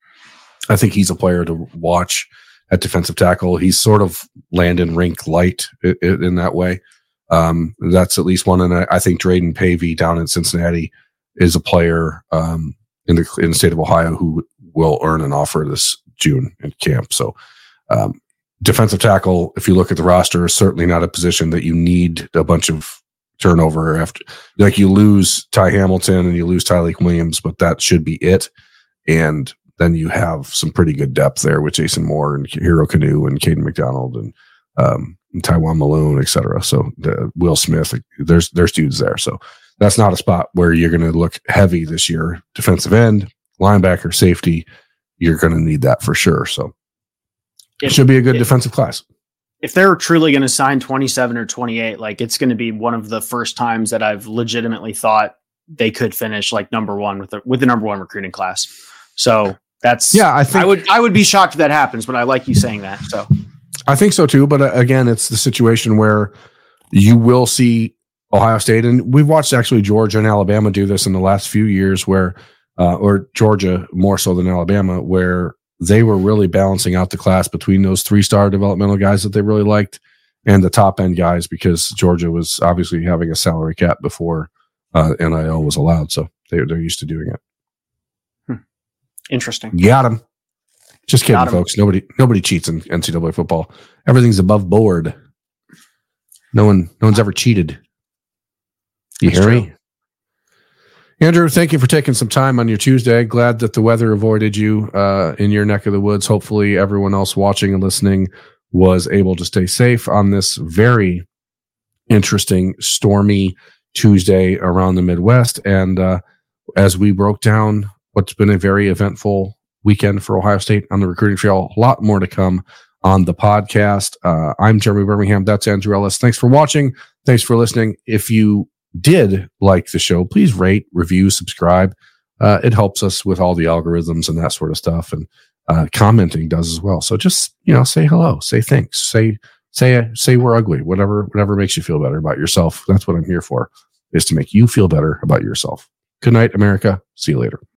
I think he's a player to watch at defensive tackle. He's sort of Landon Rink light in, in that way. Um, that's at least one. And I, I think Drayden Pavey down in Cincinnati is a player um, in the in the state of Ohio who will earn an offer this June in camp. So um, defensive tackle, if you look at the roster, is certainly not a position that you need a bunch of turnover after. Like you lose Ty Hamilton and you lose Tyleik Williams, but that should be it. And then you have some pretty good depth there with Jason Moore and Hero Canoe and Caden McDonald and um, and Taiwan Malone, et cetera. So the, Will Smith, there's there's dudes there. So that's not a spot where you're going to look heavy this year. Defensive end, linebacker, safety, you're going to need that for sure. So if, it should be a good if, defensive class. If they're truly going to sign twenty-seven or twenty-eight, like it's going to be one of the first times that I've legitimately thought they could finish like number one with the, with the number one recruiting class. So that's, yeah, I think I would, I would be shocked if that happens, but I like you saying that. So I think so too. But uh, again, it's the situation where you will see Ohio State, and we've watched actually Georgia and Alabama do this in the last few years where, uh, or Georgia more so than Alabama, where they were really balancing out the class between those three-star developmental guys that they really liked and the top end guys, because Georgia was obviously having a salary cap before uh, N I L was allowed. So they, they're used to doing it. Hmm. Interesting. Got him. Just kidding, folks. Nobody, nobody cheats in N C double A football. Everything's above board. No one, no one's ever cheated. You That's hear true. me? Andrew, thank you for taking some time on your Tuesday. Glad that the weather avoided you uh, in your neck of the woods. Hopefully everyone else watching and listening was able to stay safe on this very interesting, stormy Tuesday around the Midwest. And uh, as we broke down what's been a very eventful weekend for Ohio State on the recruiting trail, a lot more to come on the podcast. Uh, I'm Jeremy Birmingham. That's Andrew Ellis. Thanks for watching. Thanks for listening. If you did like the show, please rate, review, subscribe. Uh, it helps us with all the algorithms and that sort of stuff. And uh, commenting does as well. So just, you know, say hello, say thanks, say, say, say we're ugly, whatever, whatever makes you feel better about yourself. That's what I'm here for, is to make you feel better about yourself. Good night, America. See you later.